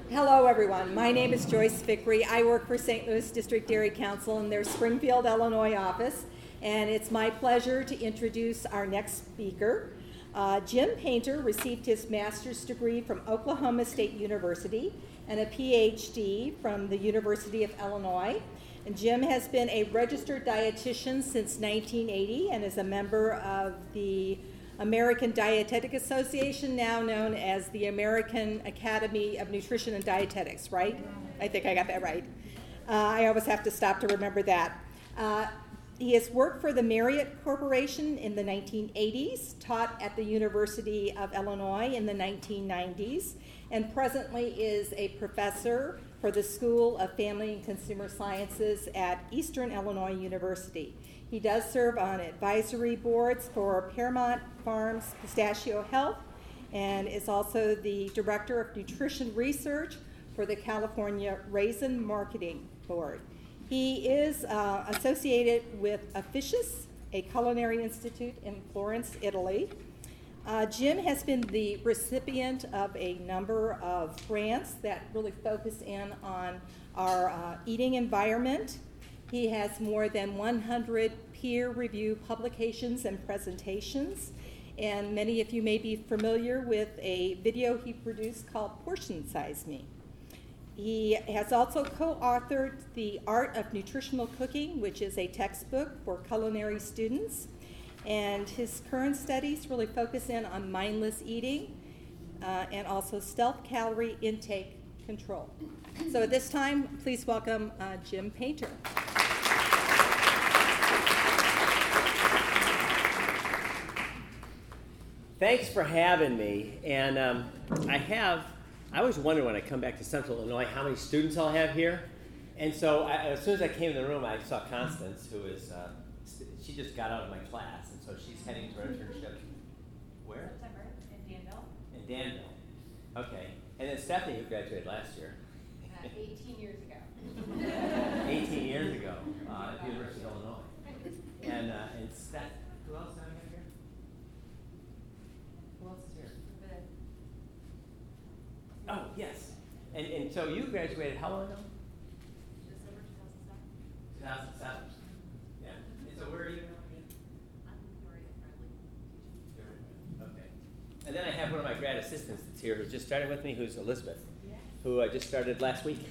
Hello, everyone. My name is Joyce Fickrey. I work for St. Louis District Dairy Council in their Springfield, Illinois office, and it's my pleasure to introduce our next speaker. Jim Painter received his master's degree from Oklahoma State University and a PhD from the University of Illinois. And Jim has been a registered dietitian since 1980 and is a member of the American Dietetic Association, now known as the American Academy of Nutrition and Dietetics, right? I think I got that right. I always have to stop to remember that. He has worked for the Marriott Corporation in the 1980s, taught at the University of Illinois in the 1990s, and presently is a professor for the School of Family and Consumer Sciences at Eastern Illinois University. He does serve on advisory boards for Paramount Farms Pistachio Health and is also the Director of Nutrition Research for the California Raisin Marketing Board. He is associated with Officious, a culinary institute in Florence, Italy. Jim has been the recipient of a number of grants that really focus in on our eating environment. He has more than 100 peer-reviewed publications and presentations, and many of you may be familiar with a video he produced called Portion Size Me. He has also co-authored The Art of Nutritional Cooking, which is a textbook for culinary students, and his current studies really focus in on mindless eating and also stealth calorie intake control. So at this time, please welcome Jim Painter. Thanks for having me. And I always wonder when I come back to Central Illinois how many students I'll have here. And so as soon as I came in the room, I saw Constance, who is, she just got out of my class, and so she's heading to her internship. Where? September in Danville. In Danville. Okay. And then Stephanie, who graduated last year. 18 years ago. 18 years ago at the University of Illinois. And Steph, who else have I got here? Who else is here? Oh, yes. And so you graduated how long ago? December 2007. 2007. Yeah. And so where are you now again? I'm Maria Friendly. Okay. And then I have one of my grad assistants that's here who's just started with me, who's Elizabeth, Yes. who I just started last week.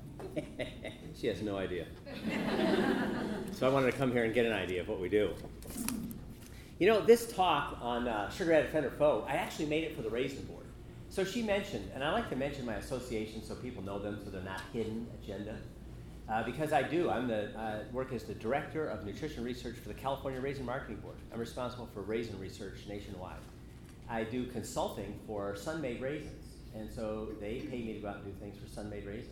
She has no idea. So I wanted to come here and get an idea of what we do. You know, this talk on sugar-added fender foe, I actually made it for the Raisin Board. So she mentioned, and I like to mention my association so people know them so they're not hidden agenda, because I do. I work as the Director of Nutrition Research for the California Raisin Marketing Board. I'm responsible for raisin research nationwide. I do consulting for Sun-Made Raisins, and so they pay me to go out and do things for Sun-Made Raisins.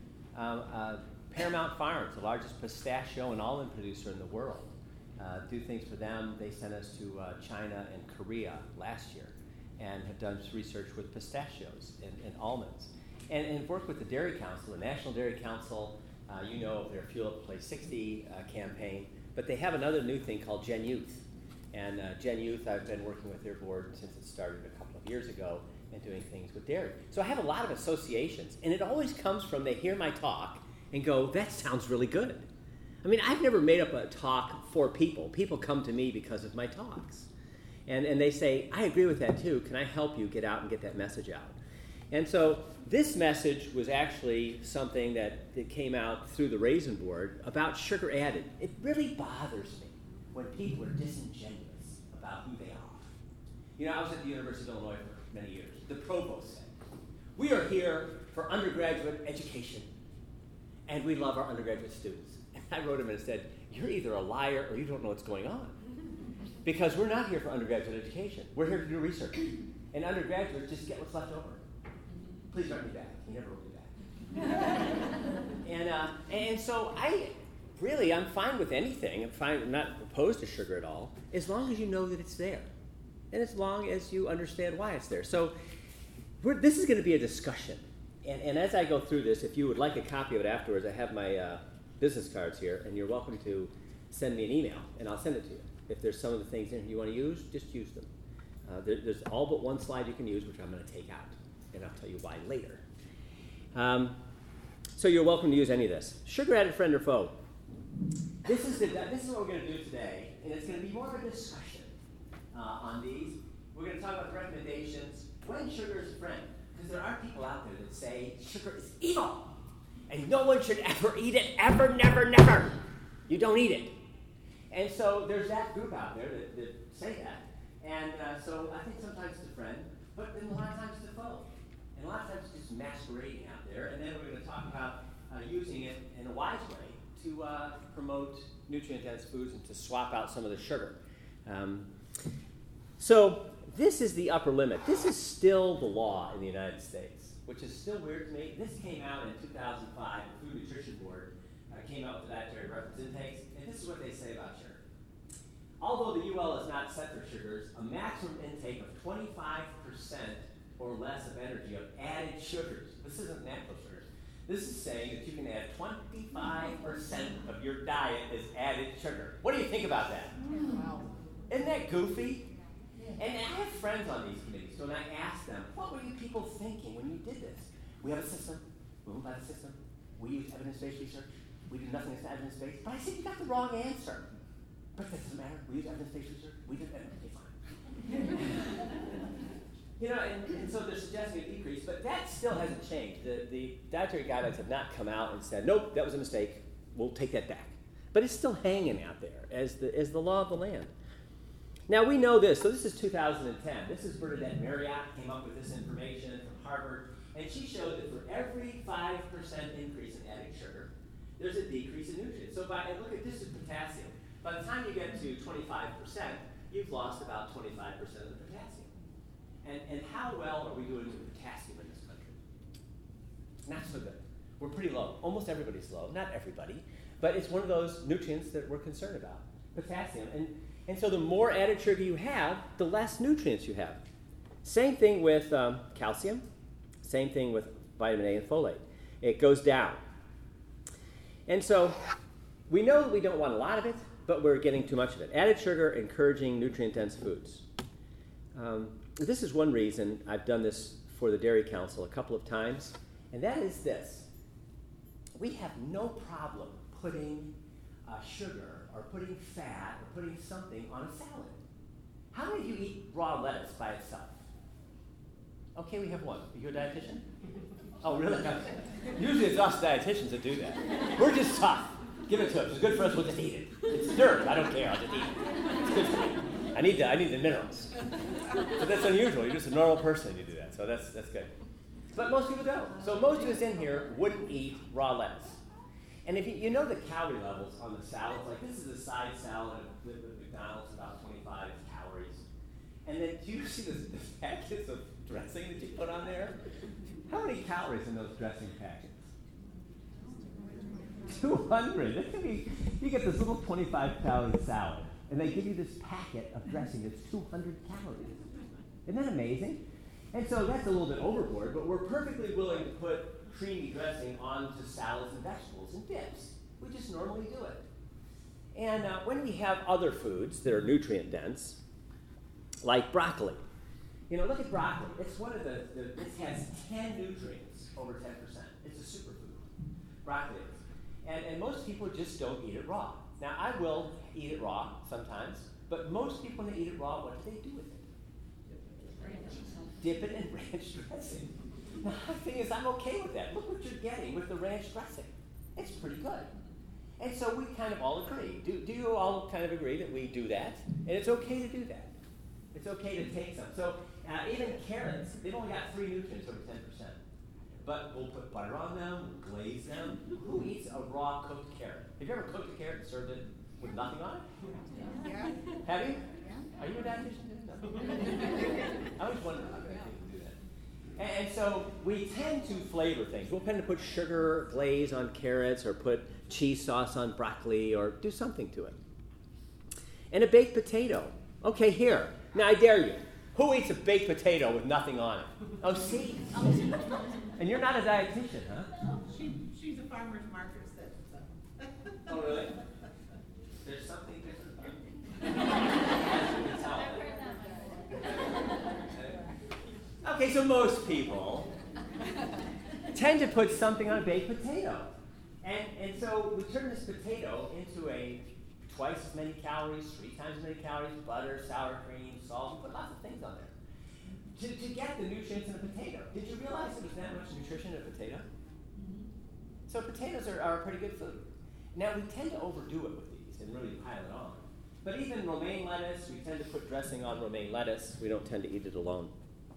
Paramount Farms, the largest pistachio and almond producer in the world, do things for them. They sent us to China and Korea last year and have done research with pistachios and almonds. And worked with the Dairy Council, the National Dairy Council, you know of their Fuel Up Place 60 campaign, but they have another new thing called Gen Youth. And Gen Youth, I've been working with their board since it started a couple of years ago and doing things with dairy. So I have a lot of associations, and it always comes from they hear my talk and go, that sounds really good. I mean, I've never made up a talk for people. People come to me because of my talks. And they say, I agree with that too. Can I help you get out and get that message out? And so this message was actually something that came out through the Raisin Board about sugar added. It really bothers me when people are disingenuous about who they are. You know, I was at the University of Illinois for many years. The provost said, we are here for undergraduate education, and we love our undergraduate students. And I wrote him and said, you're either a liar or you don't know what's going on. Because we're not here for undergraduate education. We're here to do research. And undergraduates just get what's left over. Please write me back. He never wrote me back. And so I'm fine with anything. I'm not opposed to sugar at all, as long as you know that it's there. And as long as you understand why it's there. So this is going to be a discussion. And as I go through this, if you would like a copy of it afterwards, I have my business cards here, and you're welcome to send me an email, and I'll send it to you. If there's some of the things in here you want to use, just use them. There's all but one slide you can use, which I'm going to take out, and I'll tell you why later. So you're welcome to use any of this. Sugar added friend or foe? This is what we're going to do today, and it's going to be more of a discussion on these. We're going to talk about the recommendations when sugar is a friend, because there are people out there that say sugar is evil, and no one should ever eat it, ever, never, never. You don't eat it. And so there's that group out there that say that, and so I think sometimes it's a friend, but then a lot of times it's a foe, and a lot of times it's just masquerading out there, and then we're going to talk about using it in a wise way to promote nutrient-dense foods and to swap out some of the sugar. So this is the upper limit. This is still the law in the United States, which is still weird to me. This came out in 2005. The Food Nutrition Board came out with dietary reference intakes, and this is what they say about sugar. Although the UL has not set for sugars, a maximum intake of 25% or less of energy of added sugars. This isn't natural sugars. This is saying that you can add 25% of your diet as added sugar. What do you think about that? Wow. Isn't that goofy? And I have friends on these committees, so when I ask them, what were you people thinking when you did this? We have a system. We move by the system. We use evidence-based research. We do nothing that's evidence-based. But I said, you got the wrong answer. But that doesn't matter. We use evidence-based research. We do okay, fine. And so they're suggesting a decrease, but that still hasn't changed. The dietary guidelines have not come out and said, nope, that was a mistake. We'll take that back. But it's still hanging out there as the law of the land. Now, we know this. So this is 2010. This is Bernadette Marriott came up with this information from Harvard. And she showed that for every 5% increase in added sugar, there's a decrease in nutrients. So look at this is potassium. By the time you get to 25%, you've lost about 25% of the potassium. And how well are we doing with potassium in this country? Not so good. We're pretty low. Almost everybody's low. Not everybody. But it's one of those nutrients that we're concerned about, potassium. And so the more added sugar you have, the less nutrients you have. Same thing with calcium. Same thing with vitamin A and folate. It goes down. And so we know that we don't want a lot of it, but we're getting too much of it. Added sugar encouraging nutrient-dense foods. This is one reason I've done this for the Dairy Council a couple of times, and that is this. We have no problem putting sugar or putting fat or putting something on a salad. How many of you eat raw lettuce by itself? Okay, we have one. Are you a dietitian? Oh, really? Usually it's us dietitians that do that. We're just tough. Give it to us. It's good for us. We'll just eat it. It's dirt. I don't care. I'll just eat it. It's good for me. I need the minerals. But that's unusual. You're just a normal person and you do that. So that's good. But most people don't. So most of us in here wouldn't eat raw lettuce. And if you know the calorie levels on the salads, like this is a side salad with McDonald's, about 25 calories. And then do you see the packets of dressing that you put on there? How many calories in those dressing packets? 200. That could be, you get this little 25-calorie salad, and they give you this packet of dressing that's 200 calories. Isn't that amazing? And so that's a little bit overboard, but we're perfectly willing to put creamy dressing onto salads and vegetables and dips. We just normally do it. And when we have other foods that are nutrient-dense, like broccoli. Look at broccoli. It's one of it has 10 nutrients over 10%. It's a superfood. Broccoli is. And most people just don't eat it raw. Now, I will eat it raw sometimes, but most people when they eat it raw, what do they do with it? Dip it in ranch dressing. Now, the thing is, I'm okay with that. Look what you're getting with the ranch dressing. It's pretty good. And so we kind of all agree. Do you all kind of agree that we do that? And it's okay to do that. It's okay to take some. So even carrots, they've only got 3 nutrients over 10%. But we'll put butter on them, we'll glaze them. Who eats a raw cooked carrot? Have you ever cooked a carrot and served it with nothing on it? Yeah. Have you? Yeah. Are you a dietitian? No. I always wondered how people do that. And so we tend to flavor things. We'll tend to put sugar glaze on carrots or put cheese sauce on broccoli or do something to it. And a baked potato. Okay, here. Now I dare you. Who eats a baked potato with nothing on it? Oh, see? And you're not a dietitian, huh? She's a farmer's market set. Oh, really? There's something different. Okay, so most people tend to put something on a baked potato. And so we turn this potato into a twice as many calories, 3 times as many calories, butter, sour cream, salt, we put lots of things on there to get the nutrients in a potato. Did you realize there was that much nutrition in a potato? So potatoes are a pretty good food. Now we tend to overdo it with these and really pile it on. But even romaine lettuce, we tend to put dressing on romaine lettuce. We don't tend to eat it alone.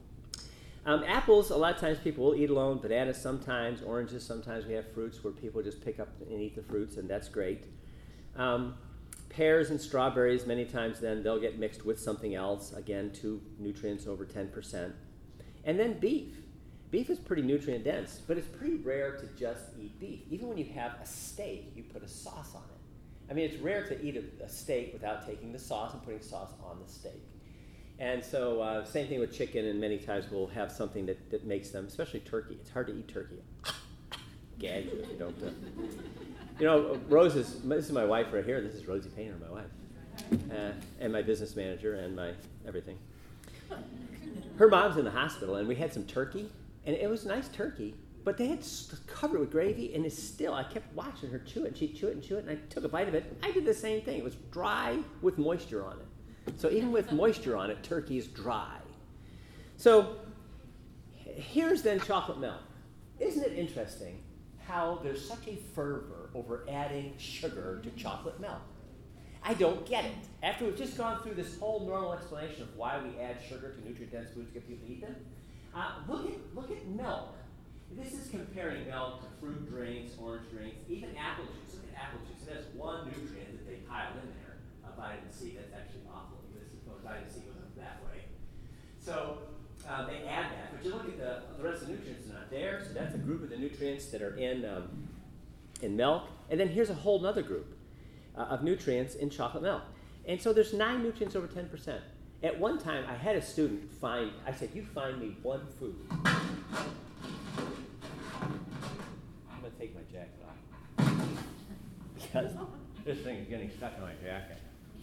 Apples, a lot of times people will eat alone. Bananas sometimes, oranges sometimes. We have fruits where people just pick up and eat the fruits, and that's great. Pears and strawberries, many times then they'll get mixed with something else. Again, 2 nutrients over 10%. And then beef. Beef is pretty nutrient dense, but it's pretty rare to just eat beef. Even when you have a steak, you put a sauce on it. I mean, it's rare to eat a steak without taking the sauce and putting sauce on the steak. And so same thing with chicken, and many times we'll have something that makes them, especially turkey. It's hard to eat turkey. Gag you if you don't. You know, this is my wife right here. This is Rosie Painter, my wife, and my business manager and my everything. Her mom's in the hospital, and we had some turkey, and it was nice turkey, but they had covered it with gravy, and it's still, I kept watching her chew it, and she'd chew it and chew it, and I took a bite of it. I did the same thing. It was dry with moisture on it. So even with moisture on it, turkey is dry. So here's then chocolate milk. Isn't it interesting how there's such a fervor over adding sugar to chocolate milk? I don't get it. After we've just gone through this whole normal explanation of why we add sugar to nutrient-dense foods to get people to eat them, look at milk. This is comparing milk to fruit drinks, orange drinks, even apple juice. Look at apple juice. It has one nutrient that they piled in there, vitamin C. That's actually awful. Vitamin C goes up that way. So they add that. But you look at the rest of the nutrients are not there. So that's a group of the nutrients that are in milk. And then here's a whole other group of nutrients in chocolate milk. And so there's 9 nutrients over 10%. At one time, I had a student I said, you find me one food. I'm going to take my jacket off. Because this thing is getting stuck in my jacket.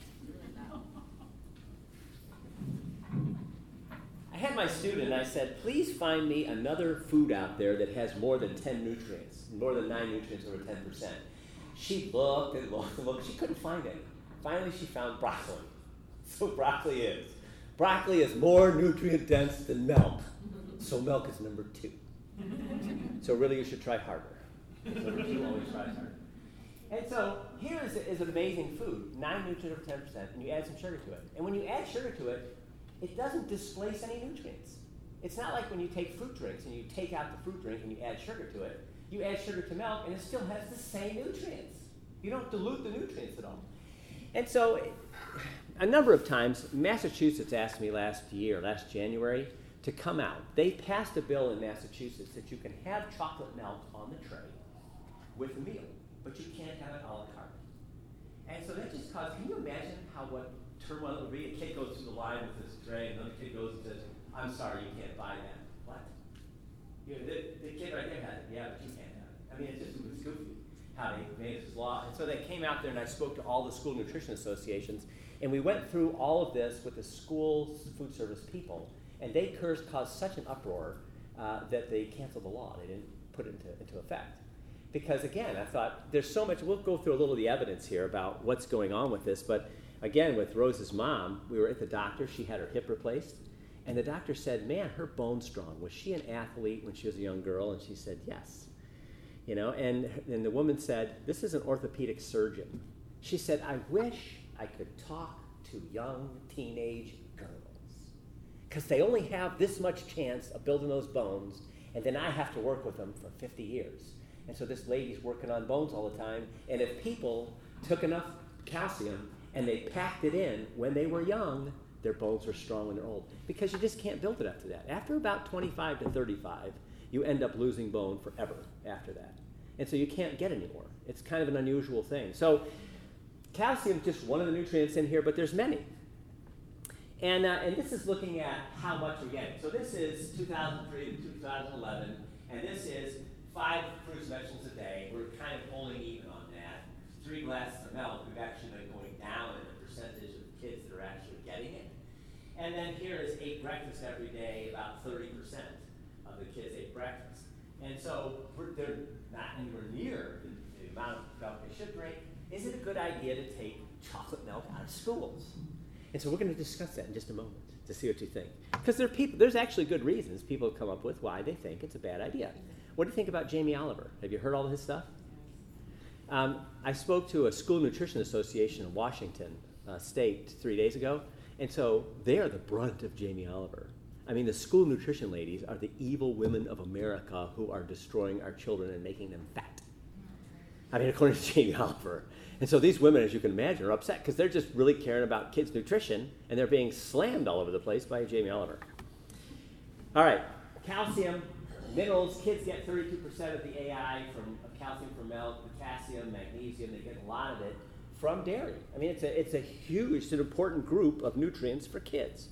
I had my student, and I said, please find me another food out there that has more than 10 nutrients, more than 9 nutrients over 10%. She looked and looked and looked. She couldn't find any. Finally, she found broccoli. So broccoli is more nutrient dense than milk. So milk is number 2. So really, you should try harder. Number 2 always tries harder. And so here is an amazing food, 9 nutrients over 10%, and you add some sugar to it. And when you add sugar to it, it doesn't displace any nutrients. It's not like when you take fruit drinks and you take out the fruit drink and you add sugar to it. You add sugar to milk and it still has the same nutrients. You don't dilute the nutrients at all. And so a number of times, Massachusetts asked me last January, to come out. They passed a bill in Massachusetts that you can have chocolate milk on the tray with a meal, but you can't have it a la carte. And so that just caused, can you imagine what turmoil it would be? A kid goes through the line with this tray, and another kid goes and says, I'm sorry, you can't buy that. What? The kid right there had it. Yeah, but you can't have it. I mean, it was goofy how they made this law. And so they came out there, and I spoke to all the school nutrition associations, and we went through all of this with the school food service people, and they caused such an uproar that they canceled the law. They didn't put it into effect. Because again, I thought there's so much, we'll go through a little of the evidence here about what's going on with this, but again, with Rose's mom, we were at the doctor, she had her hip replaced, and the doctor said, man, her bone's strong. Was she an athlete when she was a young girl? And she said, yes. You know, and the woman said, this is an orthopedic surgeon. She said, I wish I could talk to young teenage girls, because they only have this much chance of building those bones, and then I have to work with them for 50 years. And so this lady's working on bones all the time, and if people took enough calcium and they packed it in when they were young, their bones are strong when they're old. Because you just can't build it after that. After about 25 to 35, you end up losing bone forever after that. And so you can't get any more. It's kind of an unusual thing. So calcium is just one of the nutrients in here, but there's many. And this is looking at how much we're getting. So this is 2003 to 2011, and this is 5 fruits and vegetables a day. We're kind of holding even on that. 3 glasses of milk, we've actually been going down in the percentage of kids that are actually getting it. And then here is 8 breakfasts every day, about 30% of the kids ate breakfast. And And so they're not anywhere near the amount of milk they should drink. Is it a good idea to take chocolate milk out of schools? And so we're going to discuss that in just a moment to see what you think. Because there's actually good reasons people have come up with why they think it's a bad idea. What do you think about Jamie Oliver? Have you heard all of his stuff? I spoke to a school nutrition association in Washington State 3 days ago, and so they are the brunt of Jamie Oliver. I mean, the school nutrition ladies are the evil women of America who are destroying our children and making them fat. I mean, according to Jamie Oliver. And so these women, as you can imagine, are upset because they're just really caring about kids' nutrition, and they're being slammed all over the place by Jamie Oliver. All right, calcium, minerals. Kids get 32% of the AI from calcium from milk, potassium, magnesium. They get a lot of it from dairy. I mean, it's a huge, it's an important group of nutrients for kids.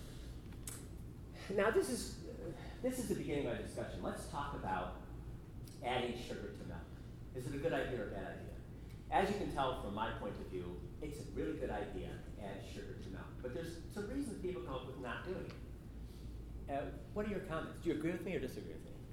Now, this is the beginning of my discussion. Let's talk about adding sugar to milk. Is it a good idea or a bad idea? As you can tell from my point of view, it's a really good idea to add sugar to milk. But there's some reasons people come up with not doing it. What are your comments? Do you agree with me or disagree with me?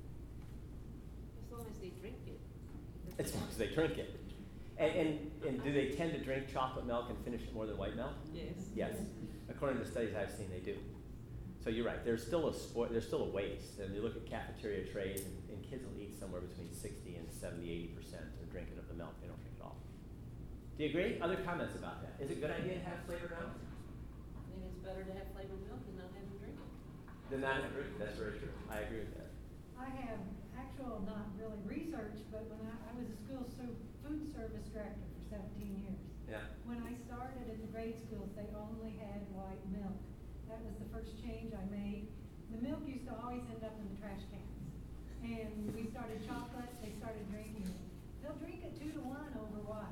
As long as they drink it. As long as they drink it. And do they tend to drink chocolate milk and finish it more than white milk? Yes. Yes. According to studies I've seen, they do. So you're right. There's still a waste. And you look at cafeteria trays, and kids will eat somewhere between 60 and 70, 80% of drinking of the milk. They don't drink it all. Do you agree? Other comments about that? Is it a good idea to have flavored milk? I think it's better to have flavored milk than not have them drink it. Than not have drink. That's very true. I agree with that. I have not really research, but when I was a school food service director for 17 years. Yeah. When I started in the grade schools, they only had white milk. That was the first change I made. The milk used to always end up in the trash cans. And we started chocolate, they started drinking it. They'll drink it 2 to 1 over white.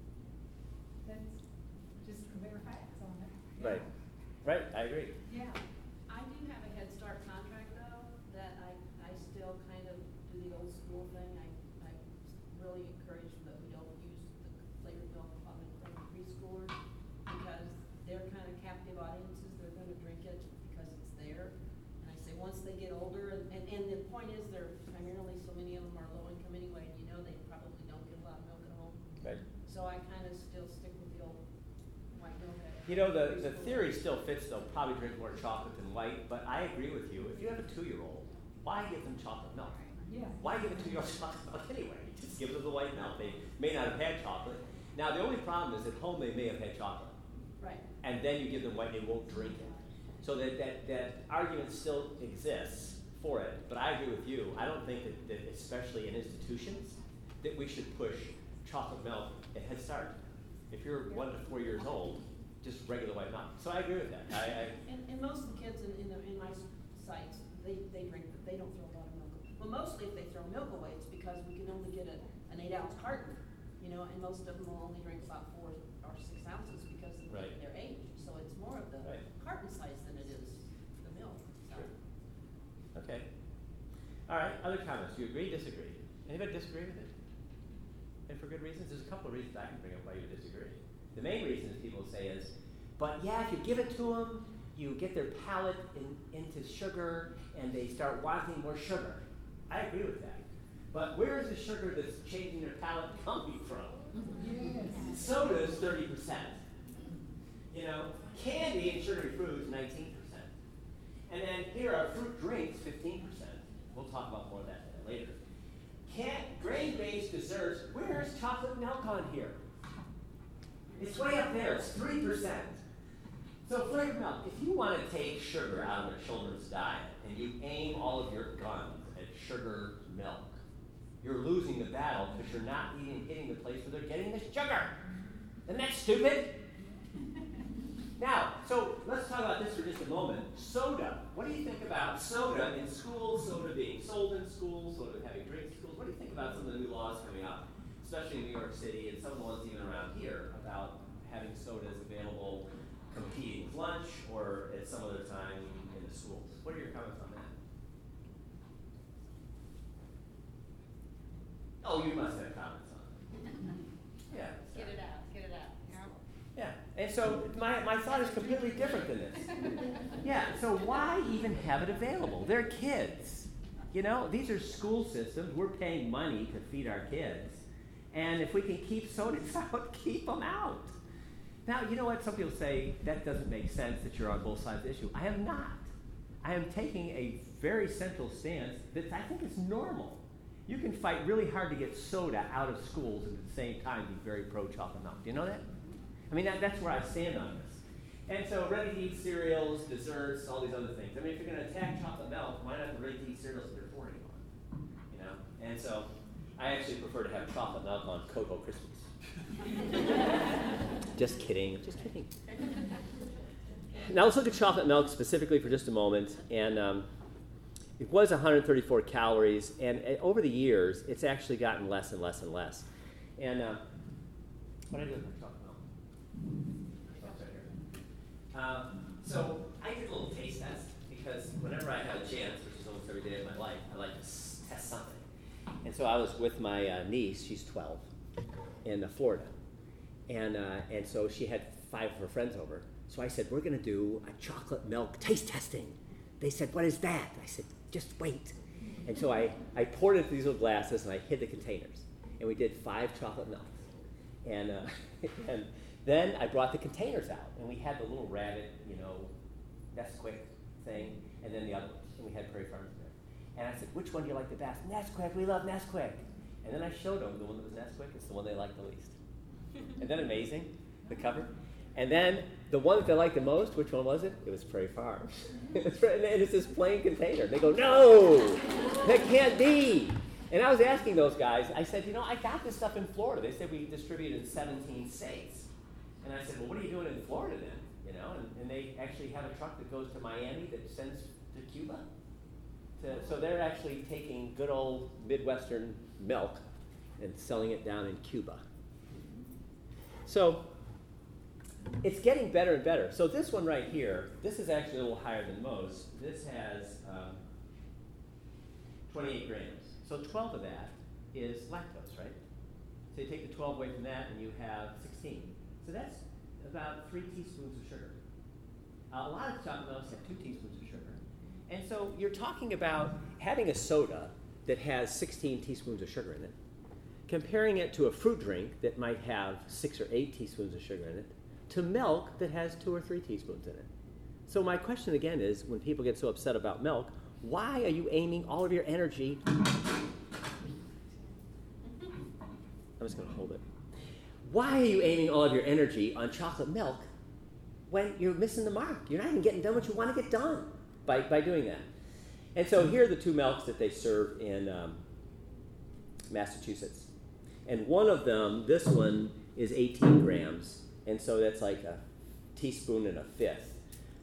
That's just the bare facts on that. Right. Right. I agree. Yeah. I do have a Head Start contract though, that I still kind of do the old school thing. I really encourage that we don't use the flavored milk on the preschoolers because they're kind of captive audiences. They're going to drink it because it's there. And I say once they get older, and the point is they're primarily, so many of them are low income anyway, and they probably don't get a lot of milk at home. Right. So I kind of still stick with the old white milk. You know, the theory still fits. They'll probably drink more chocolate than white, but I agree with you. If you have a 2-year-old, why give them chocolate milk? Yeah. Why give a 2-year-old chocolate milk anyway? Just give them the white milk. They may not have had chocolate. Now, the only problem is at home they may have had chocolate. Right. And then you give them white, they won't drink it. So that argument still exists for it, but I agree with you. I don't think that especially in institutions, that we should push chocolate milk at Head Start. If you're 1 to 4 years old, just regular white milk. So I agree with that. And most of the kids in my sites, they drink, they don't throw a lot of milk away. Well, mostly if they throw milk away, it's because we can only get an 8-ounce carton, and most of them will only drink about 4 or 6 ounces because of Right. their age. So it's more of the Right. carton size than it is the milk. So. Sure. Okay. All right, other comments? Do you agree, disagree? Anybody disagree with it? And for good reasons? There's a couple of reasons I can bring up why you disagree. The main reasons people say is, but yeah, if you give it to them, you get their palate into sugar, and they start wanting more sugar. I agree with that. But where is the sugar that's changing their palate coming from? Yes. Soda is 30%. Candy and sugary fruit is 19%. And then here are fruit drinks, 15%. We'll talk about more of that later. Grain-based desserts, where's chocolate milk on here? It's way up there, it's 3%. So flavored milk, if you want to take sugar out of a children's diet and you aim all of your guns at sugar milk, you're losing the battle because you're not hitting the place where they're getting the sugar. Isn't that stupid? Now, so let's talk about this for just a moment. Soda. What do you think about soda in schools, soda being sold in schools, soda having drinks in schools? What do you think about some of the new laws coming up, especially in New York City and some of the ones even around here, about having sodas available competing with lunch or at some other time in the schools? What are your comments on that? Oh, you must have comments on it. Yeah. Get it out. Yeah, and so my thought is completely different than this. Yeah, so why even have it available? They're kids. You know, these are school systems. We're paying money to feed our kids. And if we can keep sodas out, keep them out. Now, you know what? Some people say that doesn't make sense that you're on both sides of the issue. I am not. I am taking a very central stance that I think is normal. You can fight really hard to get soda out of schools and at the same time be very pro-chocolate milk. Do you know that? I mean, that's where I stand on this. And so ready-to-eat cereals, desserts, all these other things. I mean, if you're going to attack chocolate milk, why not the ready-to-eat cereals that they're pouring on? You know? And so I actually prefer to have chocolate milk on Cocoa Krispies. Just kidding. Just kidding. Now let's look at chocolate milk specifically for just a moment. And it was 134 calories, and over the years, it's actually gotten less and less and less. And what do I do with my chocolate milk? So I did a little taste test because whenever I have a chance, which is almost every day of my life, I like to test something. And so I was with my niece, she's 12, in Florida. And so she had 5 of her friends over. So I said, we're going to do a chocolate milk taste testing. They said, what is that? I said, just wait. And so I poured it into these little glasses and I hid the containers. And we did 5 chocolate milks. And then I brought the containers out, and we had the little rabbit, Nesquik thing, and then the other ones, and we had Prairie Farms there. And I said, which one do you like the best? Nesquik, we love Nesquik. And then I showed them the one that was Nesquik. It's the one they liked the least. Isn't that amazing, the cover? And then the one that they liked the most, which one was it? It was Prairie Farms. And it's this plain container. They go, no, that can't be. And I was asking those guys, I said, I got this stuff in Florida. They said we distribute it in 17 states. And I said, well, what are you doing in Florida then? And they actually have a truck that goes to Miami that sends to Cuba. So they're actually taking good old Midwestern milk and selling it down in Cuba. So it's getting better and better. So this one right here, this is actually a little higher than most. This has 28 grams. So 12 of that is lactose, right? So you take the 12 away from that and you have 16. So that's about 3 teaspoons of sugar. A lot of chocolate milks have 2 teaspoons of sugar. And so you're talking about having a soda that has 16 teaspoons of sugar in it, comparing it to a fruit drink that might have 6 or 8 teaspoons of sugar in it, to milk that has 2 or 3 teaspoons in it. So my question again is, when people get so upset about milk, why are you aiming all of your energy? I'm just going to hold it. Why are you aiming all of your energy on chocolate milk when you're missing the mark? You're not even getting done what you want to get done by doing that. And so here are the 2 milks that they serve in Massachusetts. And one of them, this one, is 18 grams. And so that's like a teaspoon and a fifth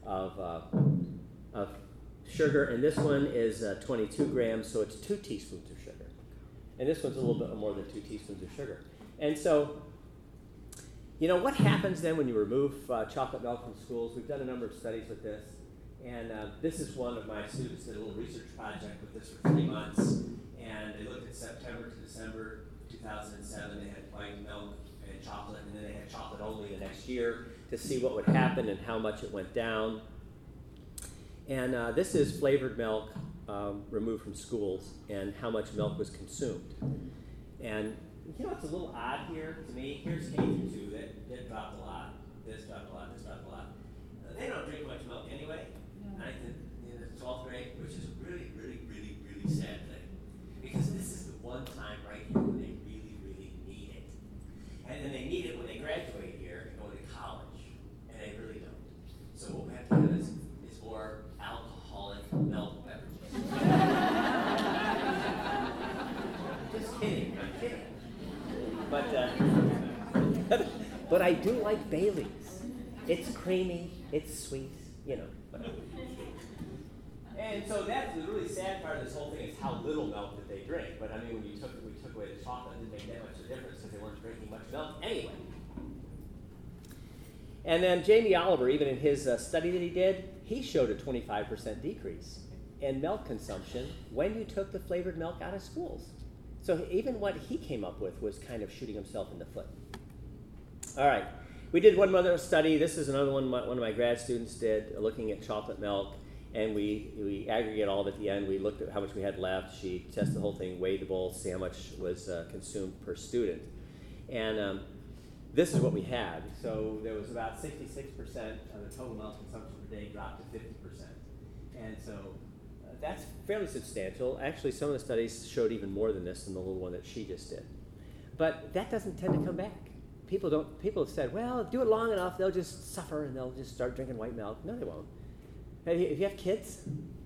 of sugar. And this one is 22 grams, so it's 2 teaspoons of sugar. And this one's a little bit more than 2 teaspoons of sugar. And so, what happens then when you remove chocolate milk from schools? We've done a number of studies with this. And this is one of my students did a little research project with this for 3 months. And they looked at September to December 2007. They had white milk and chocolate, and then they had chocolate only the next year to see what would happen and how much it went down. And this is flavored milk removed from schools and how much milk was consumed. And it's a little odd here to me. Here's K through 2 that dropped a lot. This dropped a lot. This dropped a lot. They don't drink much milk anyway. 9th and 12th grade, which is a really, really, really, really sad thing. Because this is the one time right here when they really, really need it. And then they need it when they graduate here and go to college. And they really don't. So what we have to have is more alcoholic milk beverages. Just kidding. I'm kidding. But I do like Bailey's. It's creamy. It's sweet. And so that's the really sad part of this whole thing is how little milk that they drink. But I mean, when we took away the chocolate, it didn't make that much of a difference because they weren't drinking much milk anyway. And then Jamie Oliver, even in his study that he did, he showed a 25% decrease in milk consumption when you took the flavored milk out of schools. So even what he came up with was kind of shooting himself in the foot. All right. We did one other study. This is another one one of my grad students did, looking at chocolate milk. And we aggregate all of it at the end. We looked at how much we had left. She tested the whole thing, weighed the bowl, see how much was consumed per student. And this is what we had. So there was about 66% of the total milk consumption per day dropped to 50%. And so that's fairly substantial. Actually, some of the studies showed even more than this in the little one that she just did. But that doesn't tend to come back. People have said, well, do it long enough, they'll just suffer and they'll just start drinking white milk. No, they won't. If you have kids,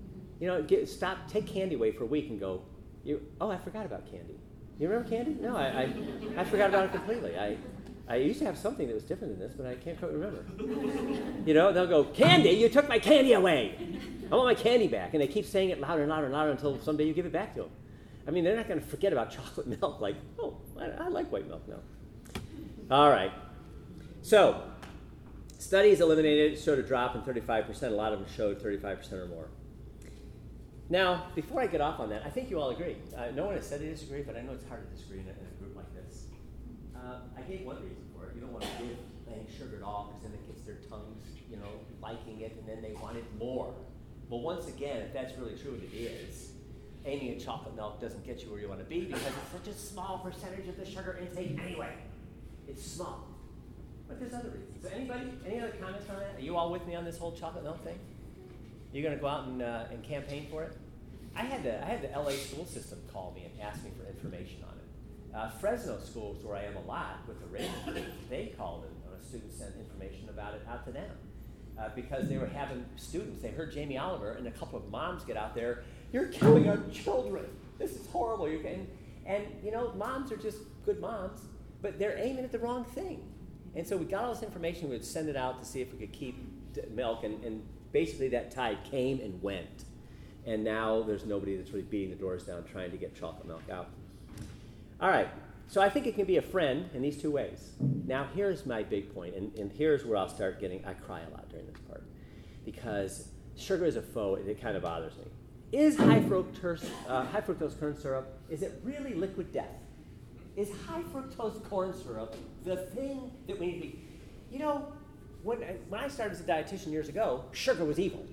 take candy away for a week and go, I forgot about candy. You remember candy? No, I forgot about it completely. I used to have something that was different than this, but I can't quite remember. They'll go, candy, you took my candy away. I want my candy back. And they keep saying it louder and louder and louder until someday you give it back to them. I mean, they're not going to forget about chocolate milk like, I like white milk now. All right. So, studies eliminated, showed a drop in 35%. A lot of them showed 35% or more. Now, before I get off on that, I think you all agree. No one has said they disagree, but I know it's hard to disagree in a group like this. I gave one reason for it. You don't want to give any sugar at all because then it gets their tongues, liking it, and then they want it more. Well, once again, if that's really true, and it is, aiming at chocolate milk doesn't get you where you want to be because it's such a small percentage of the sugar intake anyway. It's small. But there's other reasons. So any other comments on that? Are you all with me on this whole chocolate milk thing? You're going to go out and campaign for it? I had the LA school system call me and ask me for information on it. Fresno schools, where I am a lot with the radio, they called and students sent information about it out to them because they were having students. They heard Jamie Oliver and a couple of moms get out there. You're killing our children. This is horrible. And moms are just good moms, but they're aiming at the wrong thing. And so we got all this information. We would send it out to see if we could keep milk, and basically that tide came and went. And now there's nobody that's really beating the doors down trying to get chocolate milk out. All right, so I think it can be a friend in these two ways. Now here's my big point, and here's where I'll start I cry a lot during this part, because sugar is a foe, and it kind of bothers me. Is high fructose corn syrup, is it really liquid death? Is high fructose corn syrup the thing that we need to be? When I started as a dietitian years ago, sugar was evil,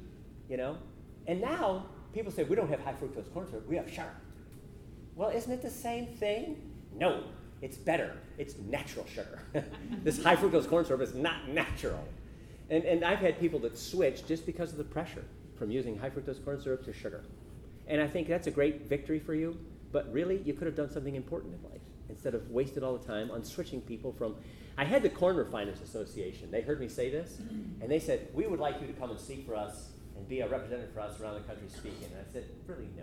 And now people say, we don't have high fructose corn syrup, we have sugar. Well, isn't it the same thing? No, it's better. It's natural sugar. This high fructose corn syrup is not natural. And I've had people that switch just because of the pressure from using high fructose corn syrup to sugar. And I think that's a great victory for you, but really you could have done something important in life instead of wasted all the time on switching people from... I had the Corn Refiners Association. They heard me say this, and they said, we would like you to come and speak for us and be a representative for us around the country speaking. And I said, really, no.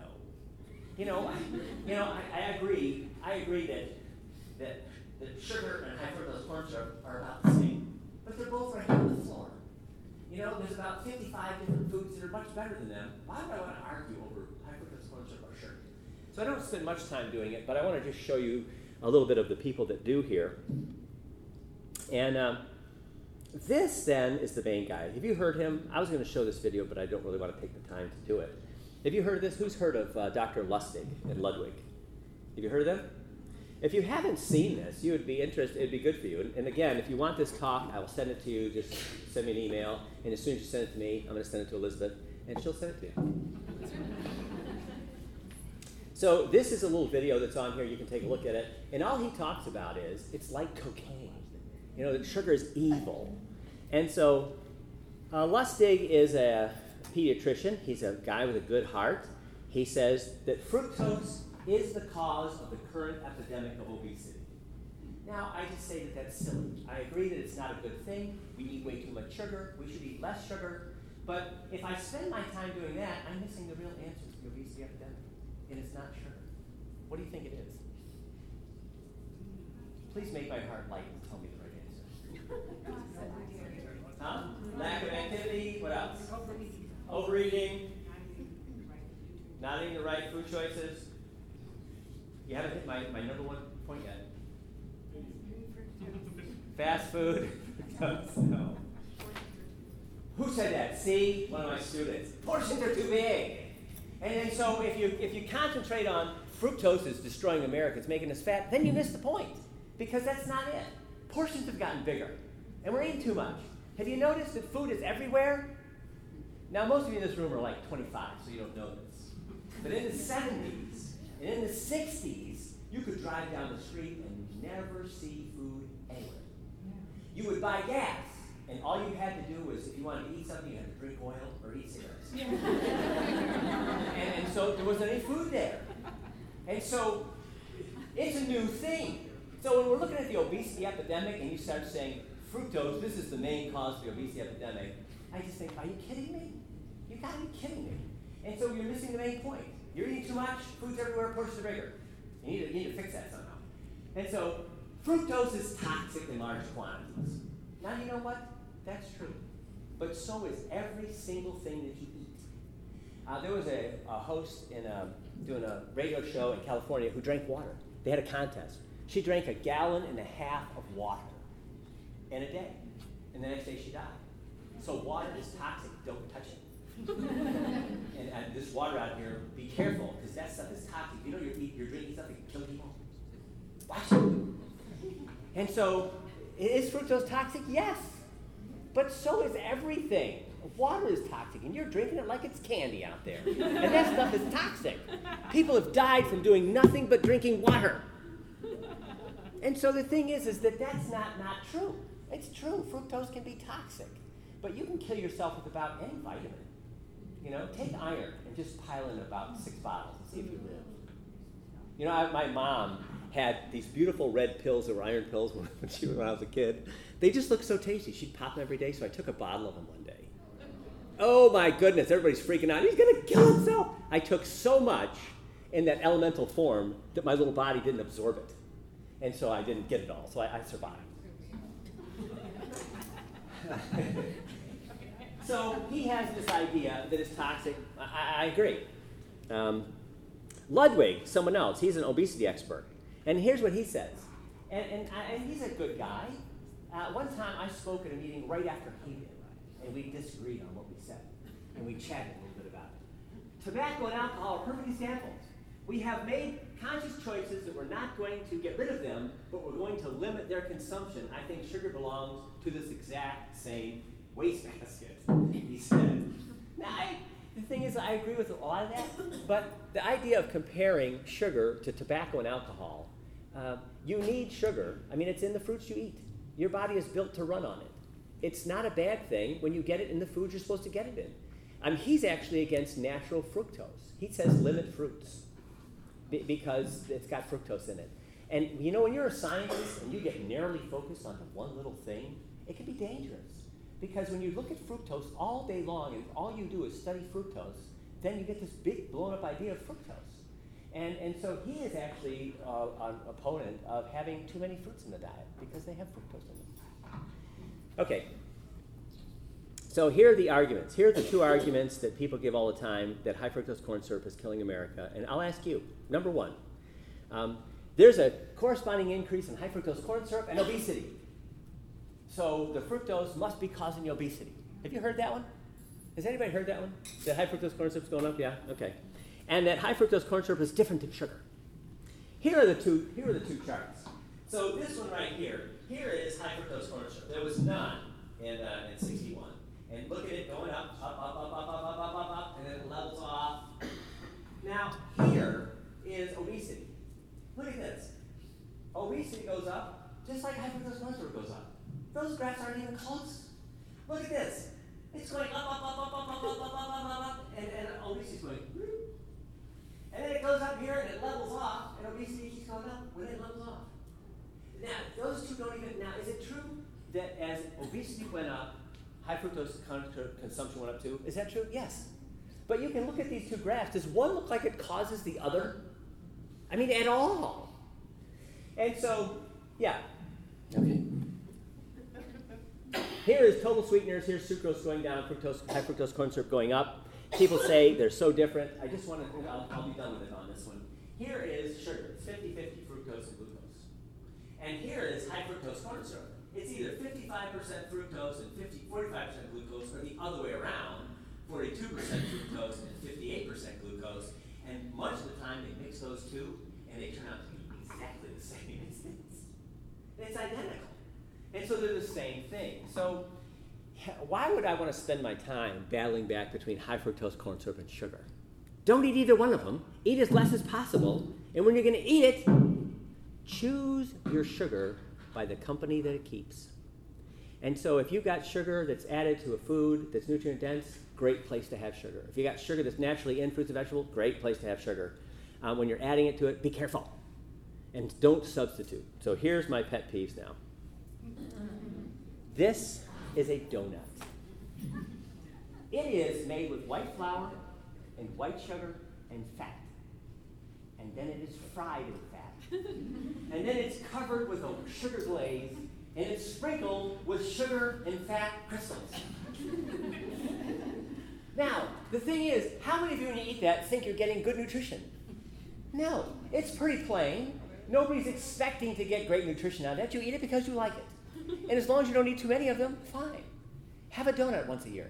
I agree. I agree that sugar and high fructose corn syrup are about the same, but they're both right on the floor. There's about 55 different foods that are much better than them. Why would I want to argue over high fructose corn syrup or sugar? So I don't spend much time doing it, but I want to just show you a little bit of the people that do here. And this, then, is the main guy. Have you heard him? I was going to show this video, but I don't really want to take the time to do it. Have you heard of this? Who's heard of Dr. Lustig in Ludwig? Have you heard of them? If you haven't seen this, you would be interested. It'd be good for you. And again, if you want this talk, I will send it to you. Just send me an email. And as soon as you send it to me, I'm going to send it to Elizabeth, and she'll send it to you. So this is a little video that's on here. You can take a look at it. And all he talks about is it's like cocaine. That sugar is evil. And so Lustig is a pediatrician. He's a guy with a good heart. He says that fructose is the cause of the current epidemic of obesity. Now, I just say that that's silly. I agree that it's not a good thing. We eat way too much sugar. We should eat less sugar. But if I spend my time doing that, I'm missing the real answer to the obesity epidemic. And it's not sugar. What do you think it is? Please make my heart light and tell me the right answer. Huh? Lack of activity. What else? Overeating. Not eating the right food choices. You haven't hit my number one point yet. Fast food. No. Who said that? See? One of my students. Portions are too big. And so if you concentrate on fructose is destroying America, it's making us fat, then you miss the point. Because that's not it. Portions have gotten bigger. And we're eating too much. Have you noticed that food is everywhere? Now, most of you in this room are like 25, so you don't know this. But in the 70s and in the 60s, you could drive down the street and never see food anywhere. You would buy gas, and all you had to do was, if you wanted to eat something, you had to drink oil or eat cigarettes. and so there wasn't any food there. And so it's a new thing. So when we're looking at the obesity epidemic and you start saying, fructose, this is the main cause of the obesity epidemic, I just think, are you kidding me? You gotta be kidding me. And so you're missing the main point. You're eating too much, food's everywhere, portions are bigger. You need to fix that somehow. And so fructose is toxic in large quantities. Now you know what? That's true. But so is every single thing that you eat. There was a host doing a radio show in California who drank water. They had a contest. She drank 1.5 gallons of water in a day. And the next day she died. So water is toxic. Don't touch it. and this water out here, be careful, because that stuff is toxic. You know you're drinking stuff that can kill people? Watch it. And so, is fructose toxic? Yes. But so is everything. Water is toxic, and you're drinking it like it's candy out there. And that stuff is toxic. People have died from doing nothing but drinking water. And so the thing is that that's not true. It's true. Fructose can be toxic. But you can kill yourself with about any vitamin. You know, take iron and just pile in about 6 bottles and see if you live. You know, my mom had these beautiful red pills that were iron pills when I was a kid. They just looked so tasty. She'd pop them every day, so I took a bottle of them one day. Oh my goodness, everybody's freaking out. He's going to kill himself. I took so much in that elemental form that my little body didn't absorb it. And so I didn't get it all, so I survived. So he has this idea that it's toxic. I agree. Ludwig, someone else, he's an obesity expert. And here's what he says. And he's a good guy. One time I spoke at a meeting right after he did, and we disagreed on what we said. And we chatted a little bit about it. Tobacco and alcohol are perfect examples. We have made conscious choices that we're not going to get rid of them, but we're going to limit their consumption. I think sugar belongs to this exact same wastebasket, he said. Now, the thing is, I agree with a lot of that, but the idea of comparing sugar to tobacco and alcohol, you need sugar. I mean, it's in the fruits you eat. Your body is built to run on it. It's not a bad thing when you get it in the food you're supposed to get it in. He's actually against natural fructose. He says limit fruits because it's got fructose in it. And you know, when you're a scientist and you get narrowly focused on one little thing, it can be dangerous. Because when you look at fructose all day long and all you do is study fructose, then you get this big blown up idea of fructose. And so he is actually an opponent of having too many fruits in the diet because they have fructose in them. Okay. So here are the arguments. Here are the 2 arguments that people give all the time that high fructose corn syrup is killing America. And I'll ask you, number 1, there's a corresponding increase in high fructose corn syrup and obesity. So the fructose must be causing the obesity. Have you heard that one? Has anybody heard that one? That high fructose corn syrup is going up? Yeah? Okay. And that high fructose corn syrup is different than sugar. Here are the two charts. So this one right here is high fructose corn syrup. There was none in 61. And look at it going up, and then it levels off. Now, here is obesity. Look at this. Obesity goes up just like high fructose corn syrup goes up. Those graphs aren't even close. Look at this. It's going up, and obesity is going, and then it goes up here and it levels off, and obesity keeps going up when it levels off. Now, those two don't even, now, is it true that as obesity went up, high fructose consumption went up too? Is that true? Yes. But you can look at these 2 graphs. Does one look like it causes the other? I mean, at all. And so, yeah. Okay. Here is total sweeteners. Here's sucrose going down, high fructose corn syrup going up. People say they're so different. I just want to, I'll be done with it on this one. Here is sugar. It's 50-50 fructose and glucose. And here is high fructose corn syrup. It's either 55% fructose and 45% glucose, or the other way around, 42% fructose and 58% glucose. And much of the time they mix those two, and they turn out to be exactly the same. It's identical. And so they're the same thing. So why would I want to spend my time battling back between high fructose corn syrup and sugar? Don't eat either one of them. Eat as less as possible. And when you're going to eat it, choose your sugar by the company that it keeps. And so if you've got sugar that's added to a food that's nutrient dense, great place to have sugar. If you got sugar that's naturally in fruits and vegetables, great place to have sugar. When you're adding it to it, be careful. And don't substitute. So here's my pet peeves now. This is a donut. It is made with white flour and white sugar and fat. And then it is fried in fat. And then it's covered with a sugar glaze, and it's sprinkled with sugar and fat crystals. Now, the thing is, how many of you when you eat that think you're getting good nutrition? No, it's pretty plain. Nobody's expecting to get great nutrition out of that. You eat it because you like it. And as long as you don't eat too many of them, fine. Have a donut once a year.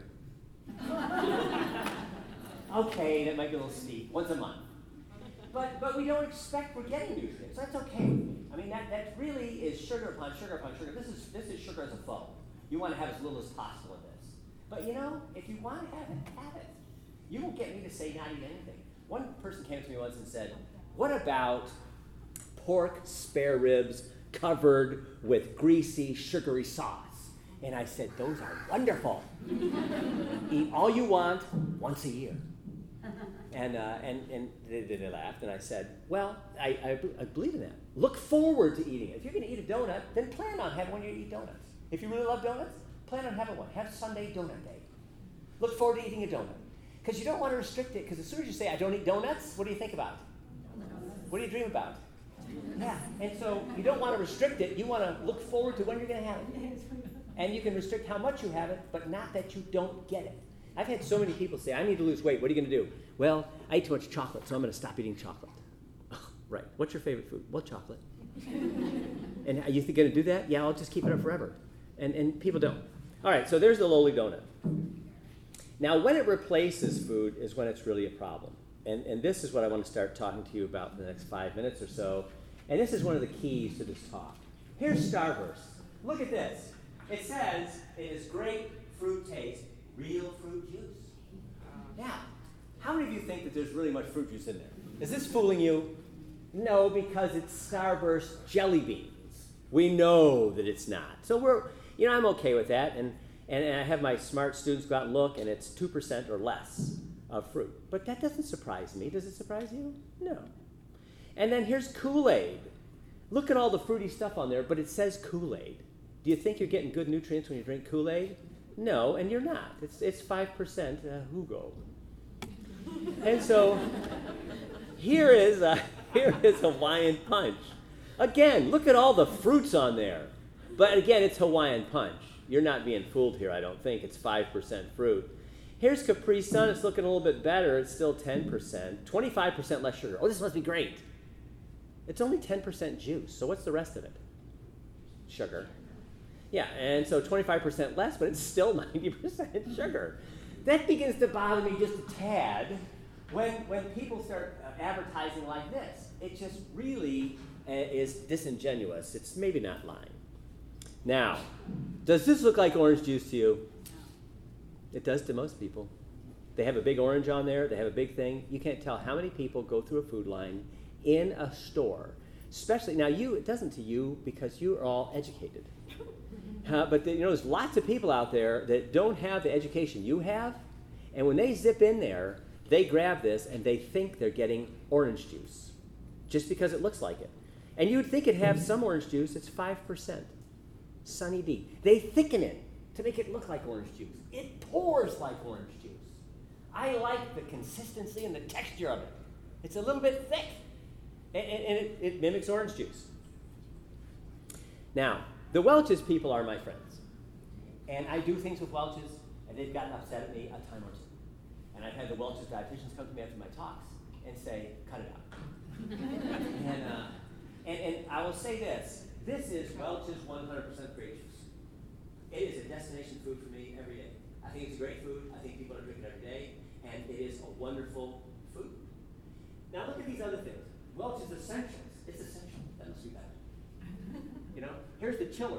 Okay, that might be a little steep. Once a month. But we don't expect we're getting nutrients. That's okay. I mean, that really is sugar upon sugar upon sugar. This is sugar as a foe. You want to have as little as possible of this. But you know, if you want to have it, have it. You won't get me to say not eat anything. One person came to me once and said, what about pork spare ribs covered with greasy, sugary sauce? And I said, those are wonderful. Eat all you want once a year. And they laughed, and I said, well, I believe in that. Look forward to eating it. If you're going to eat a donut, then plan on having one you eat donuts. If you really love donuts, plan on having one. Have Sunday donut day. Look forward to eating a donut. Because you don't want to restrict it, because as soon as you say, I don't eat donuts, what do you think about? What do you dream about? Yeah, and so you don't want to restrict it. You want to look forward to when you're going to have it. And you can restrict how much you have it, but not that you don't get it. I've had so many people say, I need to lose weight. What are you going to do? Well, I eat too much chocolate, so I'm going to stop eating chocolate. Oh, right. What's your favorite food? Well, chocolate. And are you going to do that? Yeah, I'll just keep it up forever. And people don't. All right, so there's the lowly donut. Now, when it replaces food is when it's really a problem. And this is what I want to start talking to you about in the next 5 minutes or so. And this is one of the keys to this talk. Here's Starburst. Look at this. It says it is grapefruit taste, real fruit juice. Now, how many of you think that there's really much fruit juice in there? Is this fooling you? No, because it's Starburst jelly beans. We know that it's not. So I'm okay with that. And I have my smart students go out and look, and it's 2% or less of fruit. But that doesn't surprise me. Does it surprise you? No. And then here's Kool-Aid. Look at all the fruity stuff on there, but it says Kool-Aid. Do you think you're getting good nutrients when you drink Kool-Aid? No, and you're not. It's 5% Hugo. And so here is Hawaiian Punch. Again, look at all the fruits on there. But again, it's Hawaiian Punch. You're not being fooled here, I don't think. It's 5% fruit. Here's Capri Sun. It's looking a little bit better. It's still 10%. 25% less sugar. Oh, this must be great. It's only 10% juice. So what's the rest of it? Sugar. Yeah, and so 25% less, but it's still 90% sugar. That begins to bother me just a tad when people start advertising like this. It just really is disingenuous. It's maybe not lying. Now, does this look like orange juice to you? It does to most people. They have a big orange on there. They have a big thing. You can't tell how many people go through a food line in a store. Especially, now it doesn't to you because you are all educated. But there's lots of people out there that don't have the education you have. And when they zip in there, they grab this and they think they're getting orange juice just because it looks like it. And you would think it'd have some orange juice. It's 5%. Sunny D. They thicken it to make it look like orange juice. It pours like orange juice. I like the consistency and the texture of it. It's a little bit thick. And it mimics orange juice. Now, the Welch's people are my friends. And I do things with Welch's, and they've gotten upset at me a time or two. And I've had the Welch's dietitians come to me after my talks and say, cut it out. and I will say this. This is Welch's 100% grape juice. It is a destination food for me every day. I think it's a great food. I think people are drinking it every day. And it is a wonderful food. Now look at these other things. Welch's Essentials. It's essential. That must be better. Here's the chillers.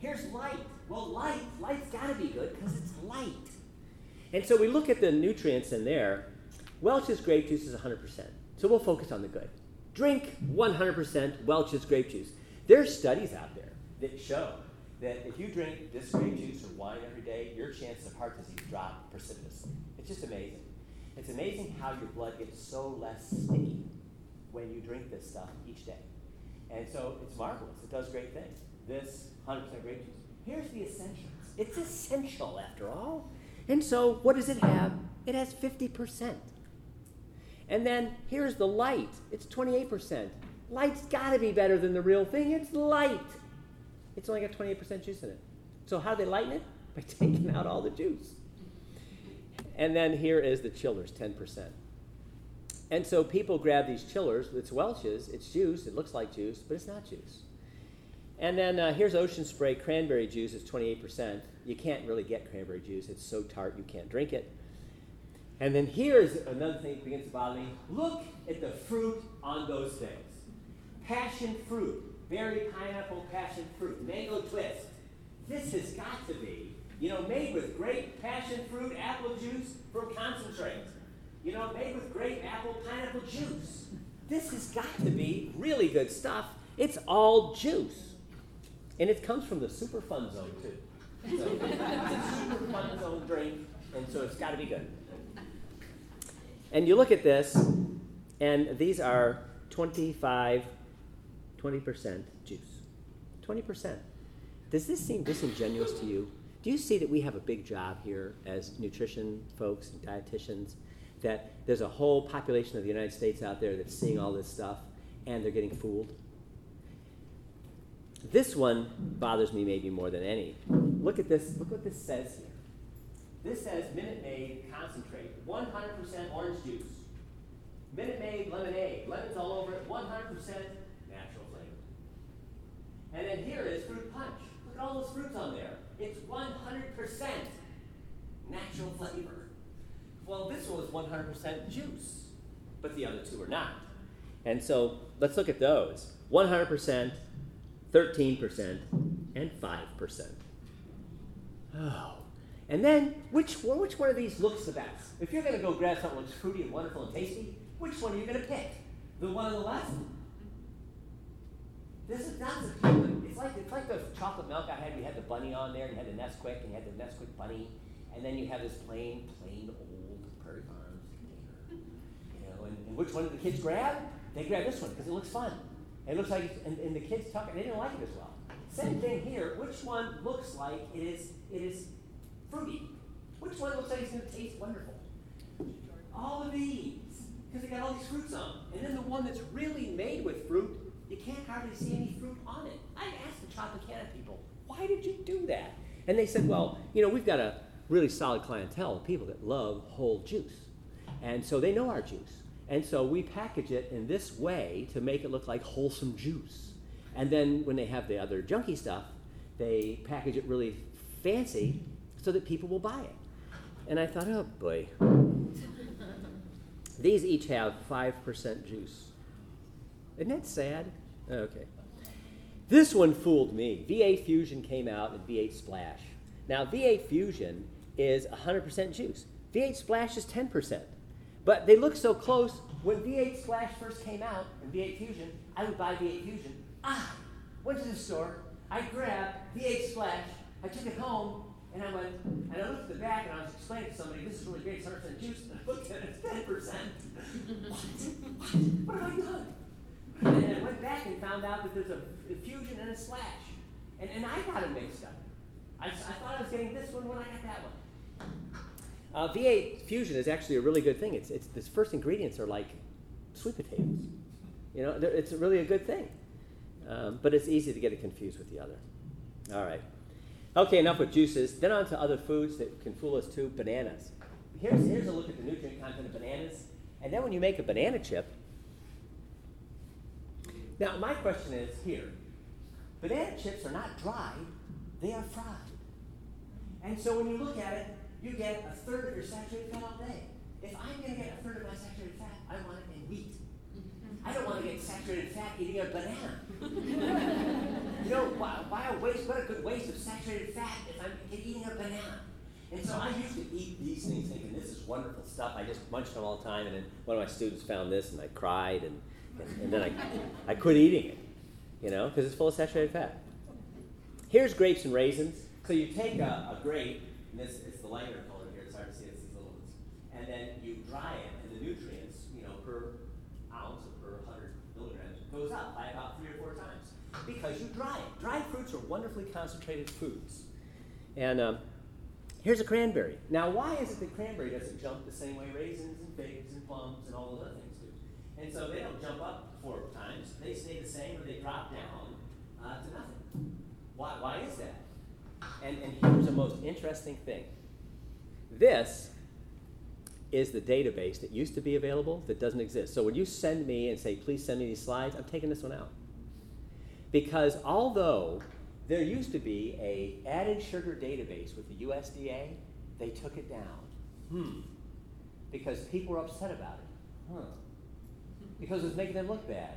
Here's light. Well, light's got to be good because it's light. And so we look at the nutrients in there. Welch's grape juice is 100%. So we'll focus on the good. Drink 100% Welch's grape juice. There's studies out there that show that if you drink this grape juice or wine every day, your chances of heart disease drop precipitously. It's just amazing. It's amazing how your blood gets so less sticky when you drink this stuff each day. And so it's marvelous. It does great things. This 100% grape juice. Here's the essentials. It's essential after all. And so what does it have? It has 50%. And then here's the light. It's 28%. Light's got to be better than the real thing. It's light. It's only got 28% juice in it. So how do they lighten it? By taking out all the juice. And then here is the chillers, 10%. And so people grab these chillers. It's Welch's. It's juice. It looks like juice, but it's not juice. And then here's Ocean Spray cranberry juice. It's 28%. You can't really get cranberry juice. It's so tart you can't drink it. And then here's another thing that begins to bother me. Look at the fruit on those things. Passion fruit, berry, pineapple, passion fruit, mango twist. This has got to be, made with great passion fruit apple juice from concentrate. Made with grape, apple, pineapple juice. This has got to be really good stuff. It's all juice. And it comes from the Super Fun Zone, too. So it's a Super Fun Zone drink, and so it's got to be good. And you look at this, and these are 20% juice. 20%. Does this seem disingenuous to you? Do you see that we have a big job here as nutrition folks and dietitians, that there's a whole population of the United States out there that's seeing all this stuff, and they're getting fooled? This one bothers me maybe more than any. Look at this. Look what this says here. This says Minute Maid concentrate, 100% orange juice. Minute Maid lemonade, lemons all over it, 100% natural flavor. And then here is fruit punch. Look at all those fruits on there. It's 100% natural flavor. Well, this one was 100% juice, but the other two are not. And so let's look at those. 100%, 13%, and 5%. Oh. And then, which one of these looks the best? If you're going to go grab something that looks fruity and wonderful and tasty, which one are you going to pick? The one on the left? This is not appealing. It's like the chocolate milk I had. You had the bunny on there, and you had the Nesquik, and you had the Nesquik bunny, and then you have this plain old Prairie Farms container. And which one did the kids grab? They grabbed this one because it looks fun. And it looks like, and the kids talk, and they didn't like it as well. Same thing here. Which one looks like it is fruity? Which one looks like it's going to taste wonderful? All of these, because they got all these fruits on. And then the one that's really made with fruit, you can't hardly see any fruit on it. I asked the Tropicana people, why did you do that? And they said, well, we've got a really solid clientele of people that love whole juice. And so they know our juice. And so we package it in this way to make it look like wholesome juice. And then when they have the other junky stuff, they package it really fancy so that people will buy it. And I thought, oh boy. These each have 5% juice. Isn't that sad? Okay. This one fooled me. V8 Fusion came out and V8 Splash. Now, V8 Fusion is 100% juice. V8 Splash is 10%. But they look so close. When V8 Splash first came out and V8 Fusion, I would buy V8 Fusion. Went to the store. I grabbed V8 Splash. I took it home, and I went, and I looked at the back, and I was explaining to somebody, this is really great, it's 100% juice, and I looked at it, it's 10%. What have I done? And then I went back and found out that there's a Fusion and a Splash. And I got them mixed up. I thought I was getting this one when I got that one. V8 Fusion is actually a really good thing. It's the first ingredients are like sweet potatoes. It's really a good thing. But it's easy to get it confused with the other. All right. Okay, enough with juices. Then on to other foods that can fool us too. Bananas. Here's a look at the nutrient content of bananas. And then when you make a banana chip. Now, my question is here. Banana chips are not dried. They are fried. And so when you look at it, you get a third of your saturated fat all day. If I'm going to get a third of my saturated fat, I want it in wheat. I don't want to get saturated fat eating a banana. why a waste? What a good waste of saturated fat if I'm eating a banana. And so I used to eat these things thinking, this is wonderful stuff. I just munched them all the time, and then one of my students found this, and I cried, and then I quit eating it, because it's full of saturated fat. Here's grapes and raisins. So you take a grape, and it's the lighter color here, it's hard to see, it's these little ones, and then you dry it, and the nutrients, per ounce or per 100 milligrams goes up by about 3 or 4 times because you dry it. Dried fruits are wonderfully concentrated foods. And here's a cranberry. Now, why is it that cranberry doesn't jump the same way raisins and figs and plums and all those other things do? And so they don't jump up 4 times. They stay the same or they drop down to nothing. Why is that? And here's the most interesting thing. This is the database that used to be available that doesn't exist. So when you send me and say, please send me these slides, I'm taking this one out. Because although there used to be a added sugar database with the USDA, they took it down. Because people were upset about it. Because it was making them look bad.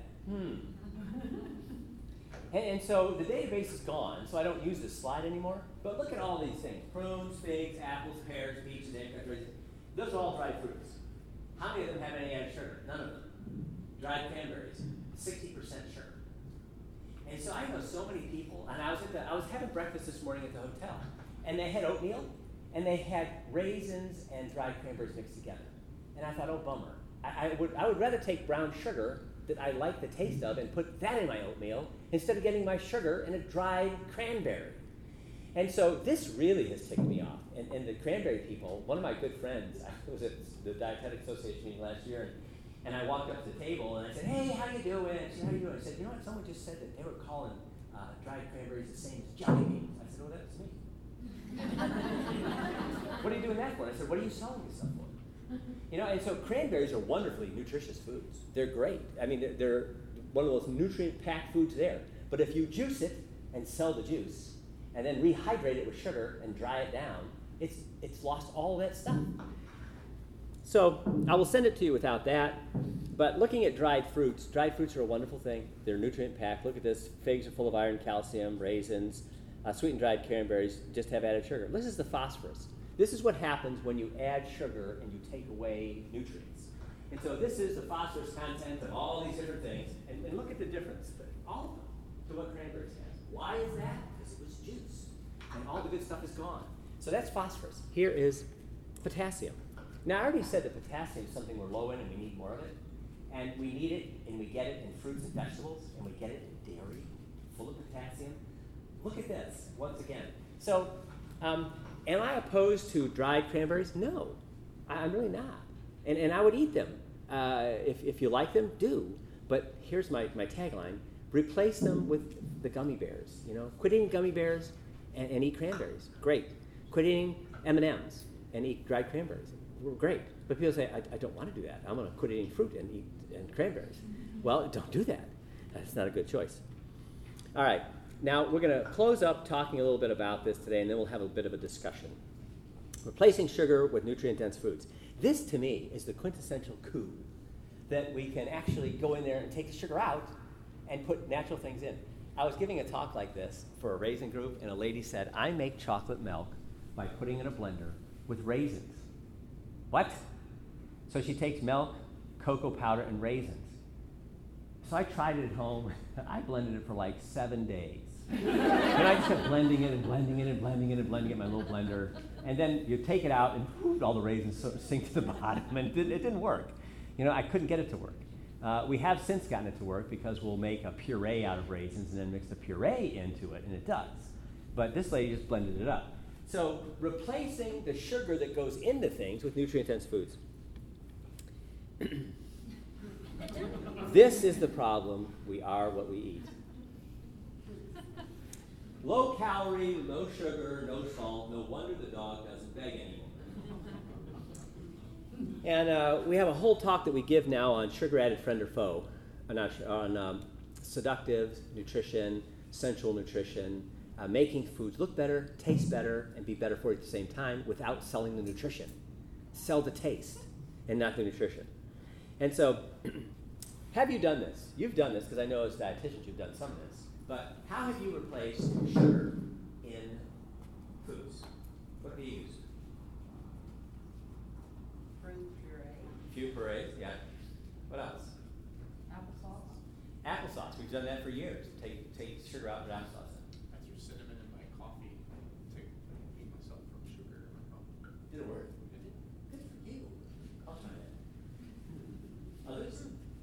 And so the database is gone, so I don't use this slide anymore. But look at all these things. Prunes, figs, apples, pears, peaches, apricots. Those are all dried fruits. How many of them have any added sugar? None of them. Dried cranberries, 60% sugar. And so I know so many people, and I was having breakfast this morning at the hotel, and they had oatmeal, and they had raisins and dried cranberries mixed together. And I thought, oh, bummer. I would rather take brown sugar that I like the taste of and put that in my oatmeal instead of getting my sugar in a dried cranberry. And so this really has ticked me off. And the cranberry people, one of my good friends, I was at the Dietetic Association meeting last year, and I walked up to the table and I said, hey, how you doing? She said, how you doing? I said, you know what, someone just said that they were calling dried cranberries the same as jelly beans. I said, oh, that's me. What are you doing that for? And I said, what are you selling this stuff for? And so cranberries are wonderfully nutritious foods. They're great. I mean, they're one of those nutrient-packed foods there. But if you juice it and sell the juice, and then rehydrate it with sugar and dry it down, it's lost all that stuff. So I will send it to you without that. But looking at dried fruits are a wonderful thing. They're nutrient-packed. Look at this. Figs are full of iron, calcium, raisins. Sweetened dried cranberries just have added sugar. This is the phosphorus. This is what happens when you add sugar and you take away nutrients. And so this is the phosphorus content of all these different things. And look at the difference, all of them, to what cranberries has. Why is that? Because it was juice. And all the good stuff is gone. So that's phosphorus. Here is potassium. Now, I already said that potassium is something we're low in and we need more of it. And we need it and we get it in fruits and vegetables and we get it in dairy, full of potassium. Look at this, once again. So, am I opposed to dried cranberries? No, I'm really not. And I would eat them. If you like them, do. But here's my tagline. Replace them with the gummy bears. Quit eating gummy bears and eat cranberries. Great. Quit eating M&Ms and eat dried cranberries. Great. But people say, I don't want to do that. I'm going to quit eating fruit and eat cranberries. Well, don't do that. That's not a good choice. All right. Now, we're going to close up talking a little bit about this today, and then we'll have a bit of a discussion. Replacing sugar with nutrient-dense foods. This, to me, is the quintessential coup, that we can actually go in there and take the sugar out and put natural things in. I was giving a talk like this for a raisin group, and a lady said, I make chocolate milk by putting in a blender with raisins. What? So she takes milk, cocoa powder, and raisins. So I tried it at home. I blended it for like 7 days. And I just kept blending it and blending it and blending it and blending it in my little blender. And then you take it out and whoosh, all the raisins sort of sink to the bottom. And it didn't work. I couldn't get it to work. We have since gotten it to work because we'll make a puree out of raisins and then mix the puree into it, and it does. But this lady just blended it up. So replacing the sugar that goes into things with nutrient-dense foods. This is the problem. We are what we eat. Low calorie, no sugar, no salt. No wonder the dog doesn't beg anymore. And we have a whole talk that we give now on sugar-added friend or foe, on seductive nutrition, sensual nutrition, making foods look better, taste better, and be better for you at the same time without selling the nutrition. Sell the taste and not the nutrition. And so, have you done this? You've done this, because I know as dietitians you've done some of this. But how have you replaced sugar in foods? What have you used? Fruit puree, Few purees, yeah. What else? applesauce. Applesauce. We've done that for years. Take sugar out and put applesauce in. I threw cinnamon in my coffee to keep myself from sugar. Did it work? It did. Good for you. I'll try that. Others?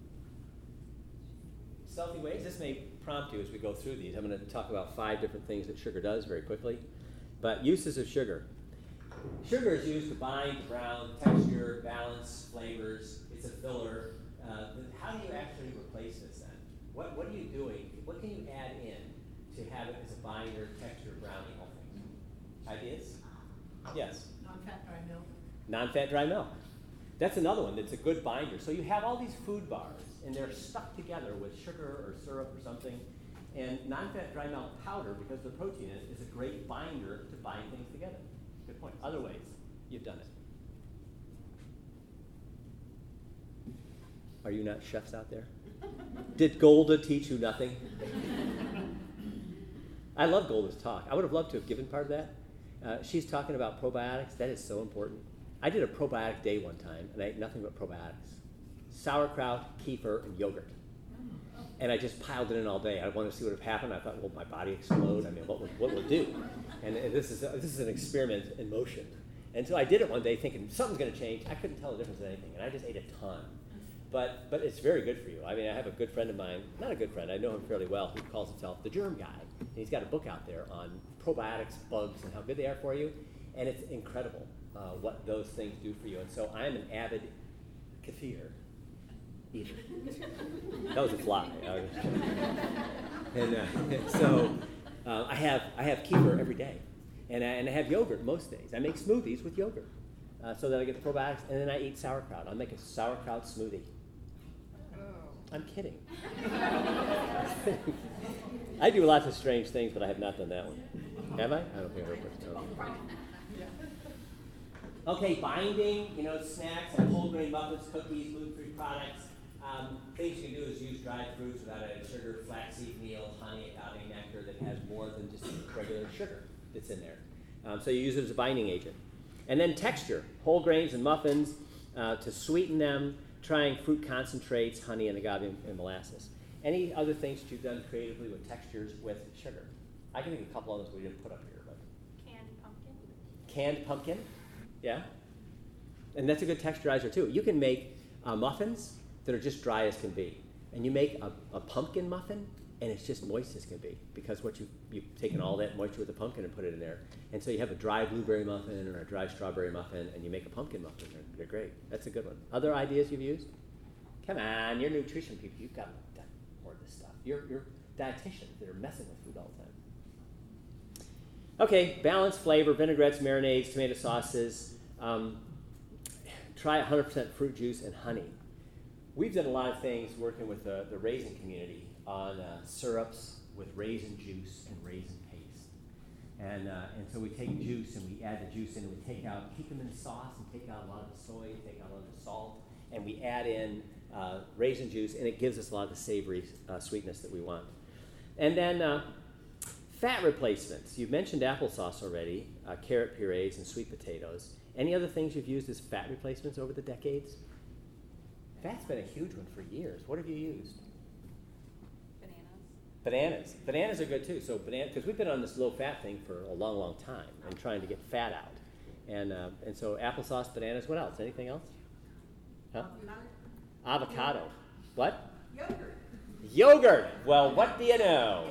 Stealthy ways. This may prompt you as we go through these. I'm going to talk about 5 different things that sugar does very quickly. But uses of sugar. Sugar is used to bind, brown, texture, balance, flavors. It's a filler. How do you actually replace this then? What are you doing? What can you add in to have it as a binder, texture, browning, all things? Ideas? Yes. Non-fat dry milk. Non-fat dry milk. That's another one that's a good binder. So you have all these food bars, and they're stuck together with sugar or syrup or something. And non-fat dry milk powder, because of the protein in it, is a great binder to bind things together. Good point. Other ways you've done it. Are you not chefs out there? Did Golda teach you nothing? I love Golda's talk. I would have loved to have given part of that. She's talking about probiotics. That is so important. I did a probiotic day one time, and I ate nothing but probiotics. Sauerkraut, kefir, and yogurt. And I just piled it in all day. I wanted to see what would happen. I thought, will my body explode? I mean, what will it do? And this is an experiment in motion. And so I did it one day thinking, something's going to change. I couldn't tell the difference in anything, and I just ate a ton. But it's very good for you. I mean, I have a good friend of mine, not a good friend, I know him fairly well, who calls himself the Germ Guy. And he's got a book out there on probiotics, bugs, and how good they are for you. And it's incredible what those things do for you. And so I'm an avid kefir eater. That was a fly. So I have kefir every day. And I have yogurt most days. I make smoothies with yogurt so that I get the probiotics. And then I eat sauerkraut. I'll make a sauerkraut smoothie. I'm kidding. I do lots of strange things, but I have not done that one. Have I? I don't think I've ever. Okay, binding, snacks like whole grain muffins, cookies, gluten-free products. Things you can do is use dried fruits without adding sugar, flaxseed meal, honey, agave nectar that has more than just regular sugar that's in there. So you use it as a binding agent. And then texture, whole grains and muffins to sweeten them, trying fruit concentrates, honey, and agave and molasses. Any other things that you've done creatively with textures with sugar? I can think of a couple others we didn't put up here. But Canned pumpkin. Canned pumpkin, yeah. And that's a good texturizer too. You can make muffins that are just dry as can be. And you make a pumpkin muffin, and it's just moist as can be, because you've taken all that moisture with the pumpkin and put it in there. And so you have a dry blueberry muffin or a dry strawberry muffin, and you make a pumpkin muffin. They're great. That's a good one. Other ideas you've used? Come on, you're nutrition people. You've got more of this stuff. You're dietitians that are messing with food all the time. Okay, balanced flavor, vinaigrettes, marinades, tomato sauces. Try 100% fruit juice and honey. We've done a lot of things working with the raisin community on syrups with raisin juice and raisin paste. And so we take juice and we add the juice in and we keep them in sauce and take out a lot of the soy, take out a lot of the salt, and we add in raisin juice, and it gives us a lot of the savory sweetness that we want. And then fat replacements. You've mentioned applesauce already, carrot purees, and sweet potatoes. Any other things you've used as fat replacements over the decades? Fat's been a huge one for years. What have you used? Bananas. Bananas are good too. So because we've been on this low-fat thing for a long, long time and trying to get fat out. And so applesauce, bananas, what else? Anything else? Huh? Avocado. What? Yogurt. Well, what do you know?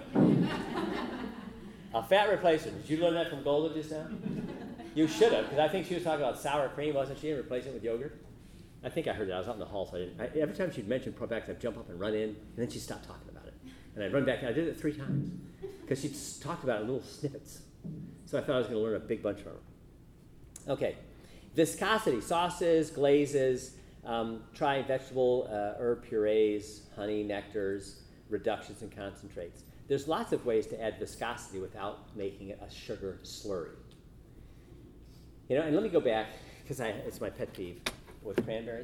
A fat replacement. Did you learn that from Golda just now? You should have, because I think she was talking about sour cream, wasn't she, and replacing it with yogurt? I think I heard that. I was out in the hall, so every time she'd mention probiotics, I'd jump up and run in, and then she'd stop talking about it. And I'd run back, and I did it 3 times, because she'd talked about it in little snippets. So I thought I was going to learn a big bunch from her. Okay, viscosity, sauces, glazes, try vegetable herb purees, honey, nectars, reductions and concentrates. There's lots of ways to add viscosity without making it a sugar slurry. And let me go back, because it's my pet peeve with cranberries.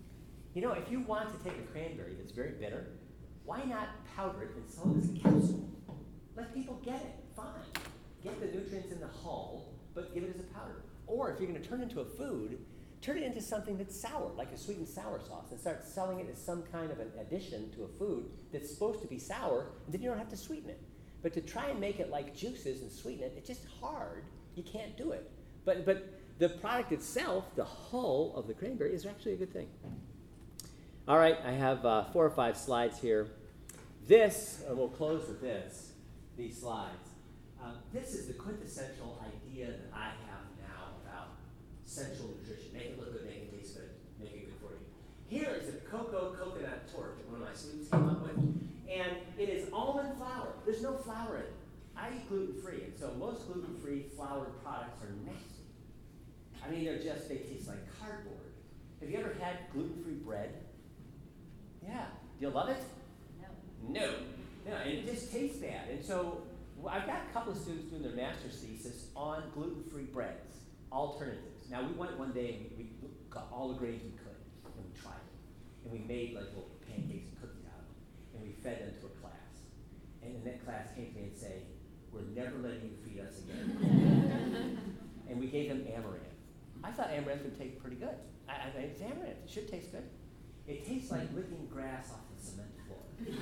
If you want to take a cranberry that's very bitter, why not powder it and sell it as a capsule? people get it, fine. Get the nutrients in the hull, but give it as a powder. Or if you're going to turn it into a food, turn it into something that's sour, like a sweet and sour sauce, and start selling it as some kind of an addition to a food that's supposed to be sour, and then you don't have to sweeten it. But to try and make it like juices and sweeten it, it's just hard. You can't do it. But the product itself, the hull of the cranberry, is actually a good thing. All right, I have 4 or 5 slides here. This, and we'll close with this, these slides. This is the quintessential idea that I have now about sensual nutrition. Make it look good, make it taste good, make it good for you. Here is a coconut torte that one of my students came up with. And it is almond flour. There's no flour in it. I eat gluten-free, and so most gluten-free floured products are nasty. I mean, they taste like cardboard. Have you ever had gluten-free bread? Yeah. Do you love it? No. No, and it just tastes bad. And so I've got a couple of students doing their master's thesis on gluten-free breads, alternatives. Now, we went one day and we got all the grains we could, and we tried it. And we made like little pancakes and cookies out of them. And we fed them to a class. And then that class came to me and said, "We're never letting you feed us again." And we gave them amaranth. I thought amaranth would taste pretty good. It's amaranth. It should taste good. It tastes like licking grass off the cement floor.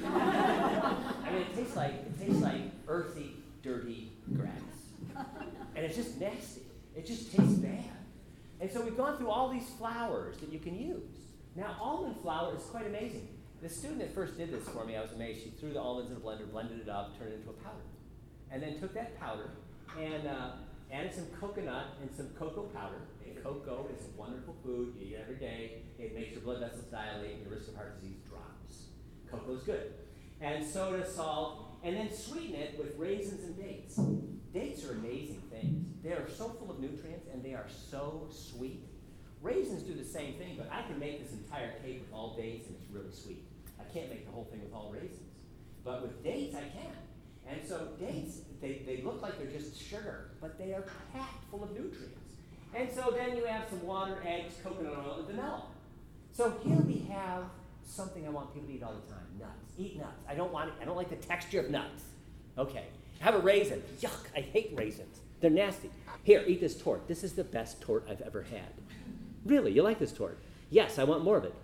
I mean, it tastes like earthy, dirty grass. And it's just nasty. It just tastes bad. And so we've gone through all these flours that you can use. Now, almond flour is quite amazing. The student that first did this for me, I was amazed. She threw the almonds in a blender, blended it up, turned it into a powder. And then took that powder and added some coconut and some cocoa powder. And cocoa is a wonderful food. You eat it every day. It makes your blood vessels dilate and your risk of heart disease drops. Cocoa is good. And soda, salt, and then sweeten it with raisins and dates. Dates are amazing things. They are so full of nutrients and they are so sweet. Raisins do the same thing, but I can make this entire cake with all dates and it's really sweet. I can't make the whole thing with all raisins. But with dates, I can. And so dates, they look like they're just sugar, but they are packed full of nutrients. And so then you add some water, eggs, coconut oil, and vanilla. So here we have something I want people to eat all the time, nuts. Eat nuts. I don't like the texture of nuts. Okay. Have a raisin. Yuck, I hate raisins. They're nasty. Here, eat this torte. This is the best torte I've ever had. Really, you like this torte? Yes, I want more of it.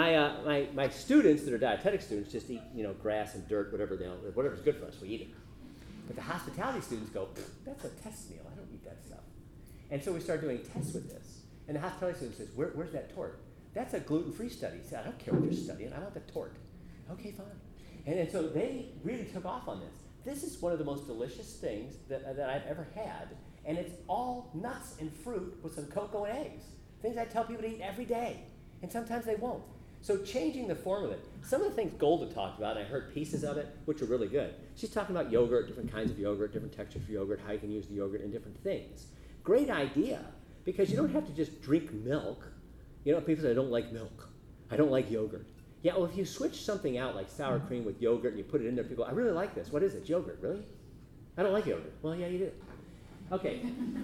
My students that are dietetic students just eat, grass and dirt, whatever's good for us, we eat it. But the hospitality students go, that's a test meal. I don't eat that stuff. And so we started doing tests with this. And the hospitality student says, where's that torte? That's a gluten-free study. He said, I don't care what you're studying. I want the torte. Okay, fine. And so they really took off on this. This is one of the most delicious things that I've ever had. And it's all nuts and fruit with some cocoa and eggs. Things I tell people to eat every day. And sometimes they won't. So changing the form of it. Some of the things Golda talked about, and I heard pieces of it, which are really good. She's talking about yogurt, different kinds of yogurt, different textures of yogurt, how you can use the yogurt in different things. Great idea, because you don't have to just drink milk. People say, I don't like milk. I don't like yogurt. Yeah, well, if you switch something out like sour cream with yogurt and you put it in there, people go, I really like this. What is it? Yogurt, really? I don't like yogurt. Well, yeah, you do. Okay.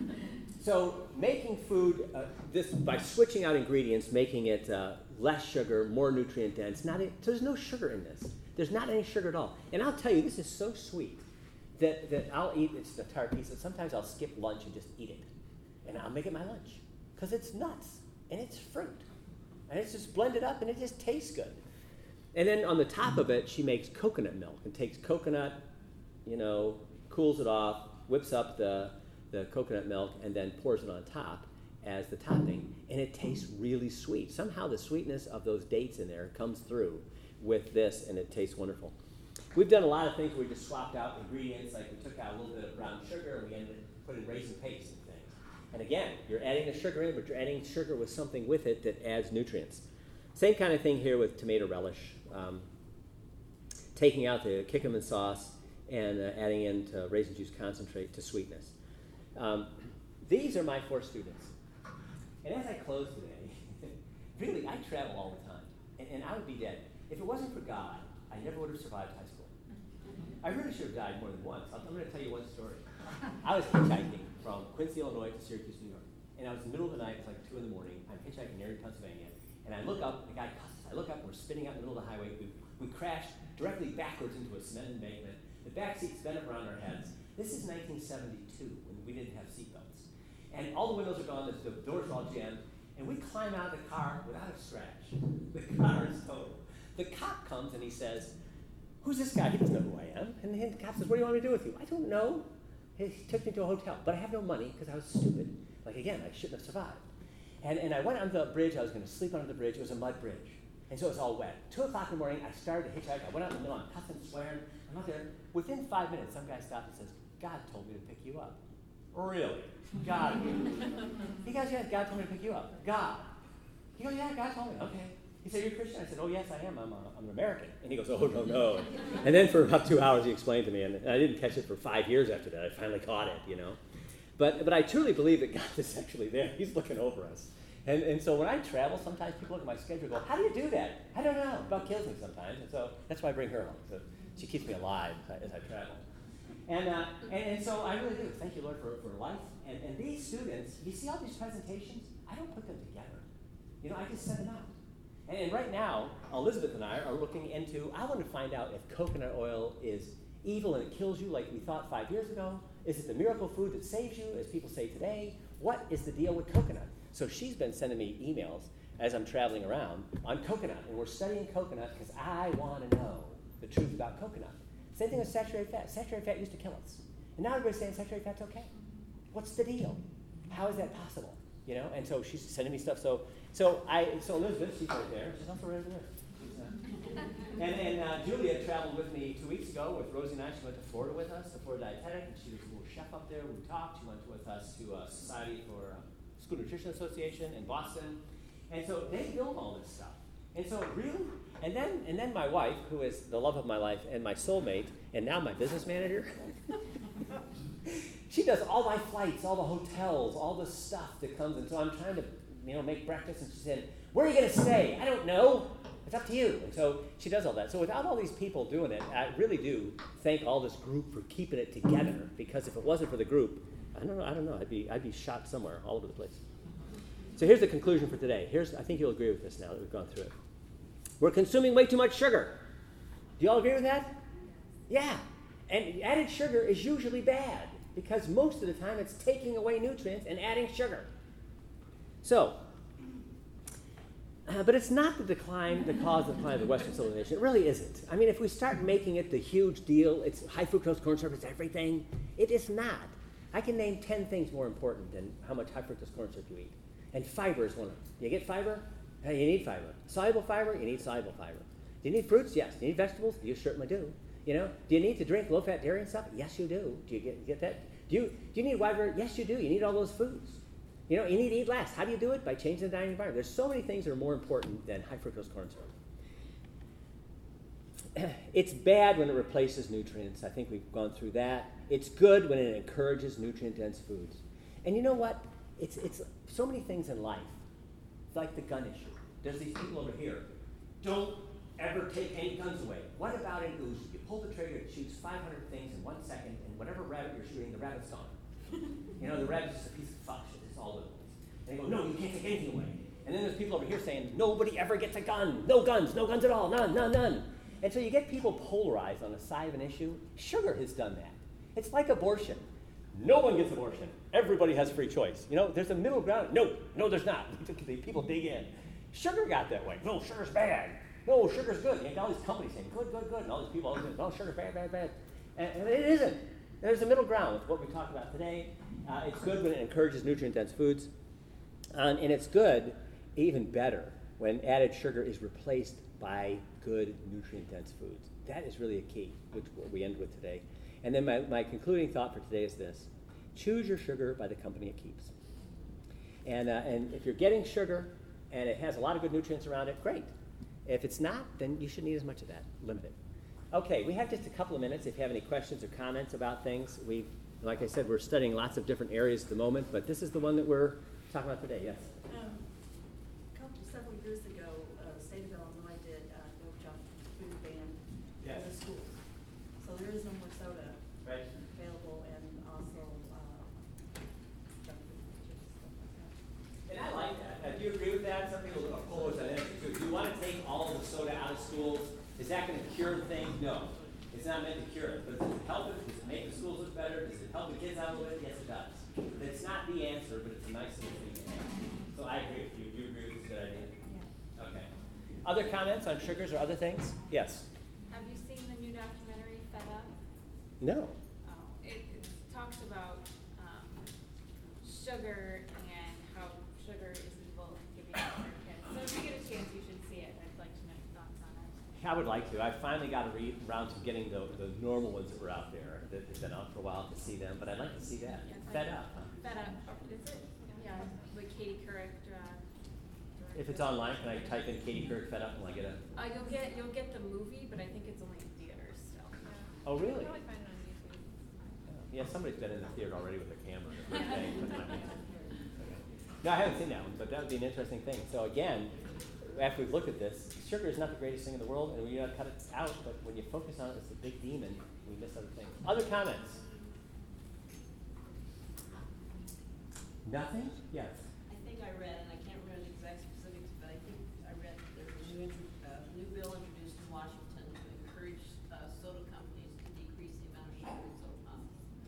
So making food, this by switching out ingredients, making it less sugar, more nutrient dense. So there's no sugar in this. There's not any sugar at all. And I'll tell you, this is so sweet that I'll eat this entire piece. And sometimes I'll skip lunch and just eat it. And I'll make it my lunch. Because it's nuts and it's fruit. And it's just blended up and it just tastes good. And then on the top of it, she makes coconut milk and takes coconut, cools it off, whips up the coconut milk, and then pours it on top as the topping, and it tastes really sweet. Somehow the sweetness of those dates in there comes through with this, and it tastes wonderful. We've done a lot of things where we just swapped out ingredients, like we took out a little bit of brown sugar, and we ended up putting raisin paste and things. And again, you're adding the sugar in, but you're adding sugar with something with it that adds nutrients. Same kind of thing here with tomato relish. Taking out the Kikkoman sauce and adding in to raisin juice concentrate to sweetness. These are my 4 students. And as I close today, really, I travel all the time. And I would be dead. If it wasn't for God, I never would have survived high school. I really should have died more than once. I'm going to tell you one story. I was hitchhiking from Quincy, Illinois to Syracuse, New York. And I was in the middle of the night, it's like 2 in the morning. I'm hitchhiking in Erie, Pennsylvania. And I look up, the guy cusses. I look up, and we're spinning out in the middle of the highway. We crashed directly backwards into a cement embankment. The back seat's bent up around our heads. This is 1972 when we didn't have seatbelts. And all the windows are gone, the doors are all jammed, and we climb out of the car without a scratch. The car is total. The cop comes and he says, "Who's this guy?" He doesn't know who I am. And the cop says, "What do you want me to do with you?" "I don't know." He took me to a hotel, but I have no money because I was stupid. Like, again, I shouldn't have survived. And I went on the bridge. I was going to sleep under the bridge. It was a mud bridge. And so it was all wet. 2 o'clock in the morning, I started to hitchhike. I went out in the middle. I'm cussing, swearing. I'm out there. Within 5 minutes, some guy stopped and says, "God told me to pick you up." "Really? God?" He goes, "Yeah, God told me to pick you up." "God?" He goes, "Yeah, God told me." "Okay." He said, "You're a Christian?" I said, "Oh, yes, I am. I'm an American." And he goes, "Oh, no." And then for about 2 hours, he explained to me. And I didn't catch it for 5 years after that. I finally caught it, you know. But I truly believe that God is actually there. He's looking over us. And so when I travel, sometimes people look at my schedule and go, "How do you do that?" "I don't know." It about kills me sometimes. And so that's why I bring her along. So she keeps me alive as I travel. And so I really do. Thank you, Lord, for life. And these students, you see all these presentations? I don't put them together. You know, I just send them out. And right now, Elizabeth and I are looking into, I want to find out if coconut oil is evil and it kills you like we thought 5 years ago. Is it the miracle food that saves you, as people say today? What is the deal with coconut? So she's been sending me emails as I'm traveling around on coconut. And we're studying coconut because I want to know the truth about coconut. Same thing with saturated fat. Saturated fat used to kill us. And now everybody's saying saturated fat's okay. What's the deal? How is that possible? You know, and so she's sending me stuff. So Elizabeth, she's right there. She's also right over there. And Julia traveled with me 2 weeks ago with Rosie and I. She went to Florida with us, the Florida Dietetic, and she was a little chef up there. We talked. She went with us to Society for School Nutrition Association in Boston. And so they build all this stuff. And so really, and then my wife, who is the love of my life and my soulmate, and now my business manager, she does all my flights, all the hotels, all the stuff that comes. And so I'm trying to, make breakfast, and she said, "Where are you going to stay?" "I don't know. It's up to you." And so she does all that. So without all these people doing it, I really do thank all this group for keeping it together. Because if it wasn't for the group, I don't know. I'd be shot somewhere all over the place. So here's the conclusion for today. I think you'll agree with this now that we've gone through it. We're consuming way too much sugar. Do you all agree with that? Yeah. And added sugar is usually bad because most of the time it's taking away nutrients and adding sugar. So, but it's not the cause of the decline of the Western civilization. It really isn't. I mean, if we start making it the huge deal, it's high fructose corn syrup, it's everything. It is not. I can name 10 things more important than how much high fructose corn syrup you eat. And fiber is one of them. You get fiber? You need fiber. Soluble fiber? You need soluble fiber. Do you need fruits? Yes. Do you need vegetables? You certainly do. Do you need to drink low-fat dairy and stuff? Yes, you do. Do you get that? Do you need wide variety? Yes, you do. You need all those foods. You need to eat less. How do you do it? By changing the dining environment. There's so many things that are more important than high fructose corn syrup. It's bad when it replaces nutrients. I think we've gone through that. It's good when it encourages nutrient-dense foods. And you know what? It's so many things in life, like the gun issue. There's these people over here. Don't ever take any guns away. What about an Uzi? You pull the trigger, it shoots 500 things in 1 second, and whatever rabbit you're shooting, the rabbit's gone. The rabbit's just a piece of fuck shit. It's all over the place. And they go, "No, you can't take anything away." And then there's people over here saying, "Nobody ever gets a gun. No guns at all. None. And so you get people polarized on the side of an issue. Sugar has done that. It's like abortion. No one gets abortion. Everybody has free choice. There's a middle ground. No, there's not. People dig in. Sugar got that way. No, sugar's bad. No, sugar's good. You got all these companies saying, good. And all these people always saying, "No, sugar's bad. And it isn't. There's a middle ground with what we talked about today. It's good when it encourages nutrient-dense foods. And it's good, even better, when added sugar is replaced by good nutrient-dense foods. That is really a key, which we end with today. And then my concluding thought for today is this. Choose your sugar by the company it keeps. And if you're getting sugar and it has a lot of good nutrients around it, great. If it's not, then you shouldn't eat as much of that. Limit it. Okay, we have just a couple of minutes if you have any questions or comments about things. Like I said, we're studying lots of different areas at the moment, but this is the one that we're talking about today. Yes? Several years ago, the state of Illinois did no junk food ban in the schools. So there is no more soda available, and also junk food, chips, stuff like that. And I like that. Do you agree with that? Some people are opposed on that. Do you want to take all of the soda out of schools? Is that going to cure things? No. It's not meant to cure it. But the answer, but it's a nice little thing to have. So I agree with you. Do you agree with this? Good idea? Yeah. Okay. Other comments on sugars or other things? Yes. Have you seen the new documentary, Fed Up? No. It talks about sugar and how sugar is evil giving it to our kids. So if you get a chance, you should see it. I'd like to know your thoughts on it. I would like to. I finally got around to getting the normal ones that were out there that have been out for a while to see them, but I'd like to see that. Yeah, Fed Up, huh? Fed Up, is it? Yeah, with Katie Couric. If it's online, can I type in Katie Couric Fed Up and I get a... You'll get the movie, but I think it's only in theaters still. Yeah. Oh, really? You can probably find it on YouTube. Yeah, somebody's been in the theater already with a camera. No, I haven't seen that one, but that would be an interesting thing. So again, after we've looked at this, sugar is not the greatest thing in the world, and we cut it out, but when you focus on it, it's the big demon, we miss other things. Other comments? Nothing? Yes. I think I read, and I can't remember the exact specifics, but I think I read there was a new bill introduced in Washington to encourage soda companies to decrease the amount of sugar in soda pop.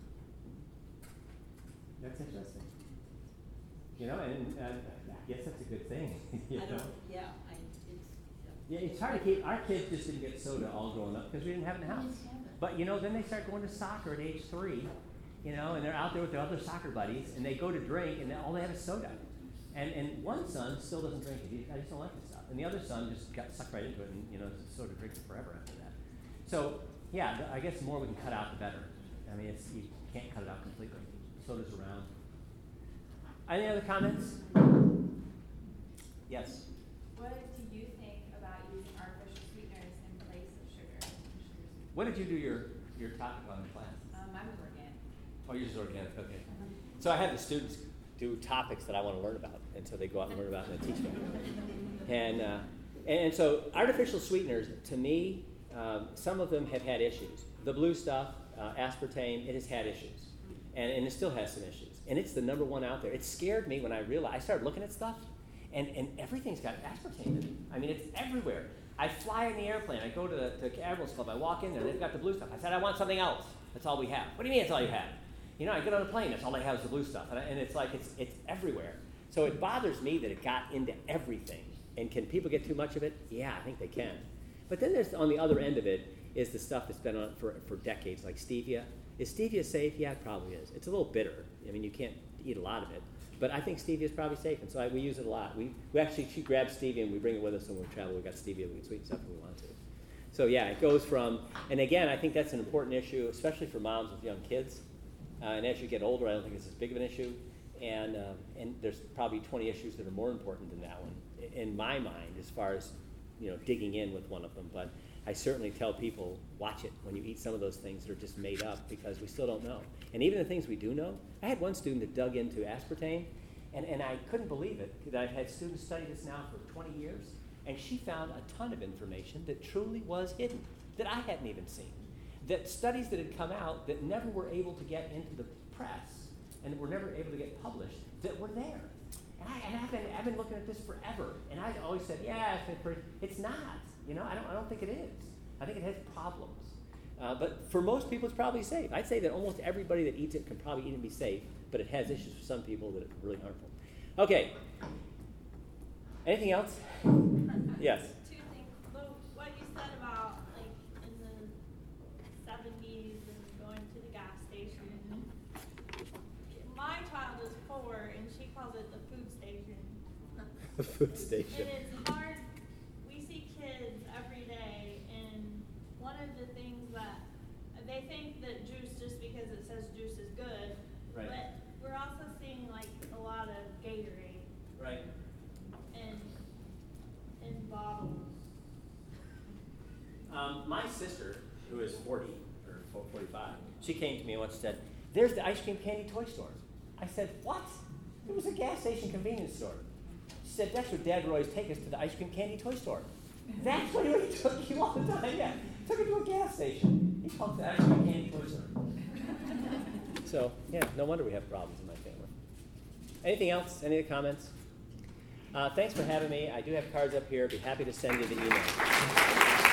That's interesting. You know, and I guess that's a good thing. You know? Yeah, it's hard to keep. Our kids just didn't get soda all growing up because we didn't have it in the house. But you know, then they start going to soccer at age 3, you know, and they're out there with their other soccer buddies, and they go to drink, and all they have is soda. And one son still doesn't drink it. I just don't like this stuff. And the other son just got sucked right into it, and you know, soda drinks it forever after that. So yeah, I guess the more we can cut out, the better. I mean, you can't cut it out completely. Soda's around. Any other comments? Yes. What do you think about using artificial sweeteners in place of sugar? What did you do your topic on in class? Mine was organic. Oh, yours is organic, okay. So I have the students do topics that I want to learn about, and so they go out and learn about it and I teach them. And so artificial sweeteners, to me, some of them have had issues. The blue stuff, aspartame, it has had issues, and it still has some issues. And it's the number one out there. It scared me when I realized, I started looking at stuff, and everything's got aspartame in it. I mean, it's everywhere. I fly in the airplane. I go to the Admirals Club. I walk in there. They've got the blue stuff. I said, I want something else. That's all we have. What do you mean that's all you have? You know, I get on a plane. That's all they have is the blue stuff. And it's like it's everywhere. So it bothers me that it got into everything. And can people get too much of it? Yeah, I think they can. But then there's, on the other end of it, is the stuff that's been on for decades, like stevia. Is stevia safe? Yeah, it probably is. It's a little bitter. I mean, you can't eat a lot of it. But I think stevia is probably safe, and so we use it a lot. She grabs stevia and we bring it with us when we travel. We've got stevia, we can sweeten stuff if we want to. So yeah, it goes from, and again, I think that's an important issue, especially for moms with young kids. And as you get older, I don't think it's as big of an issue. And there's probably 20 issues that are more important than that one, in my mind, as far as, you know, digging in with one of them. But I certainly tell people, watch it when you eat some of those things that are just made up, because we still don't know. And even the things we do know, I had one student that dug into aspartame, and I couldn't believe it, that I've had students study this now for 20 years, and she found a ton of information that truly was hidden, that I hadn't even seen. That studies that had come out that never were able to get into the press, and were never able to get published, that were there. And I've been looking at this forever, and I always said, yeah, it's not. You know, I don't think it is. I think it has problems. But for most people, it's probably safe. I'd say that almost everybody that eats it can probably eat and be safe, but it has issues for some people that are really harmful. Okay. Anything else? Yes. Two things. What you said about, like, in the 70s and going to the gas station. My child is 4, and she calls it the food station. The food station. And it's hard. We see kids every day, and one of the things that they think that juice, just because it says juice, is good. Right. But we're also seeing, like, a lot of Gatorade. Right. In bottles. My sister, who is 40 or 45, she came to me once and said, "There's the ice cream candy toy store." I said, "What?" It was a gas station convenience store. She said, "That's where Dad would always take us, to the ice cream candy toy store." That's what he took you all the time. Yeah, took him to a gas station. He called it the ice cream candy toy store. So yeah, no wonder we have problems in my family. Anything else? Any other comments? Thanks for having me. I do have cards up here. I'd be happy to send you the email.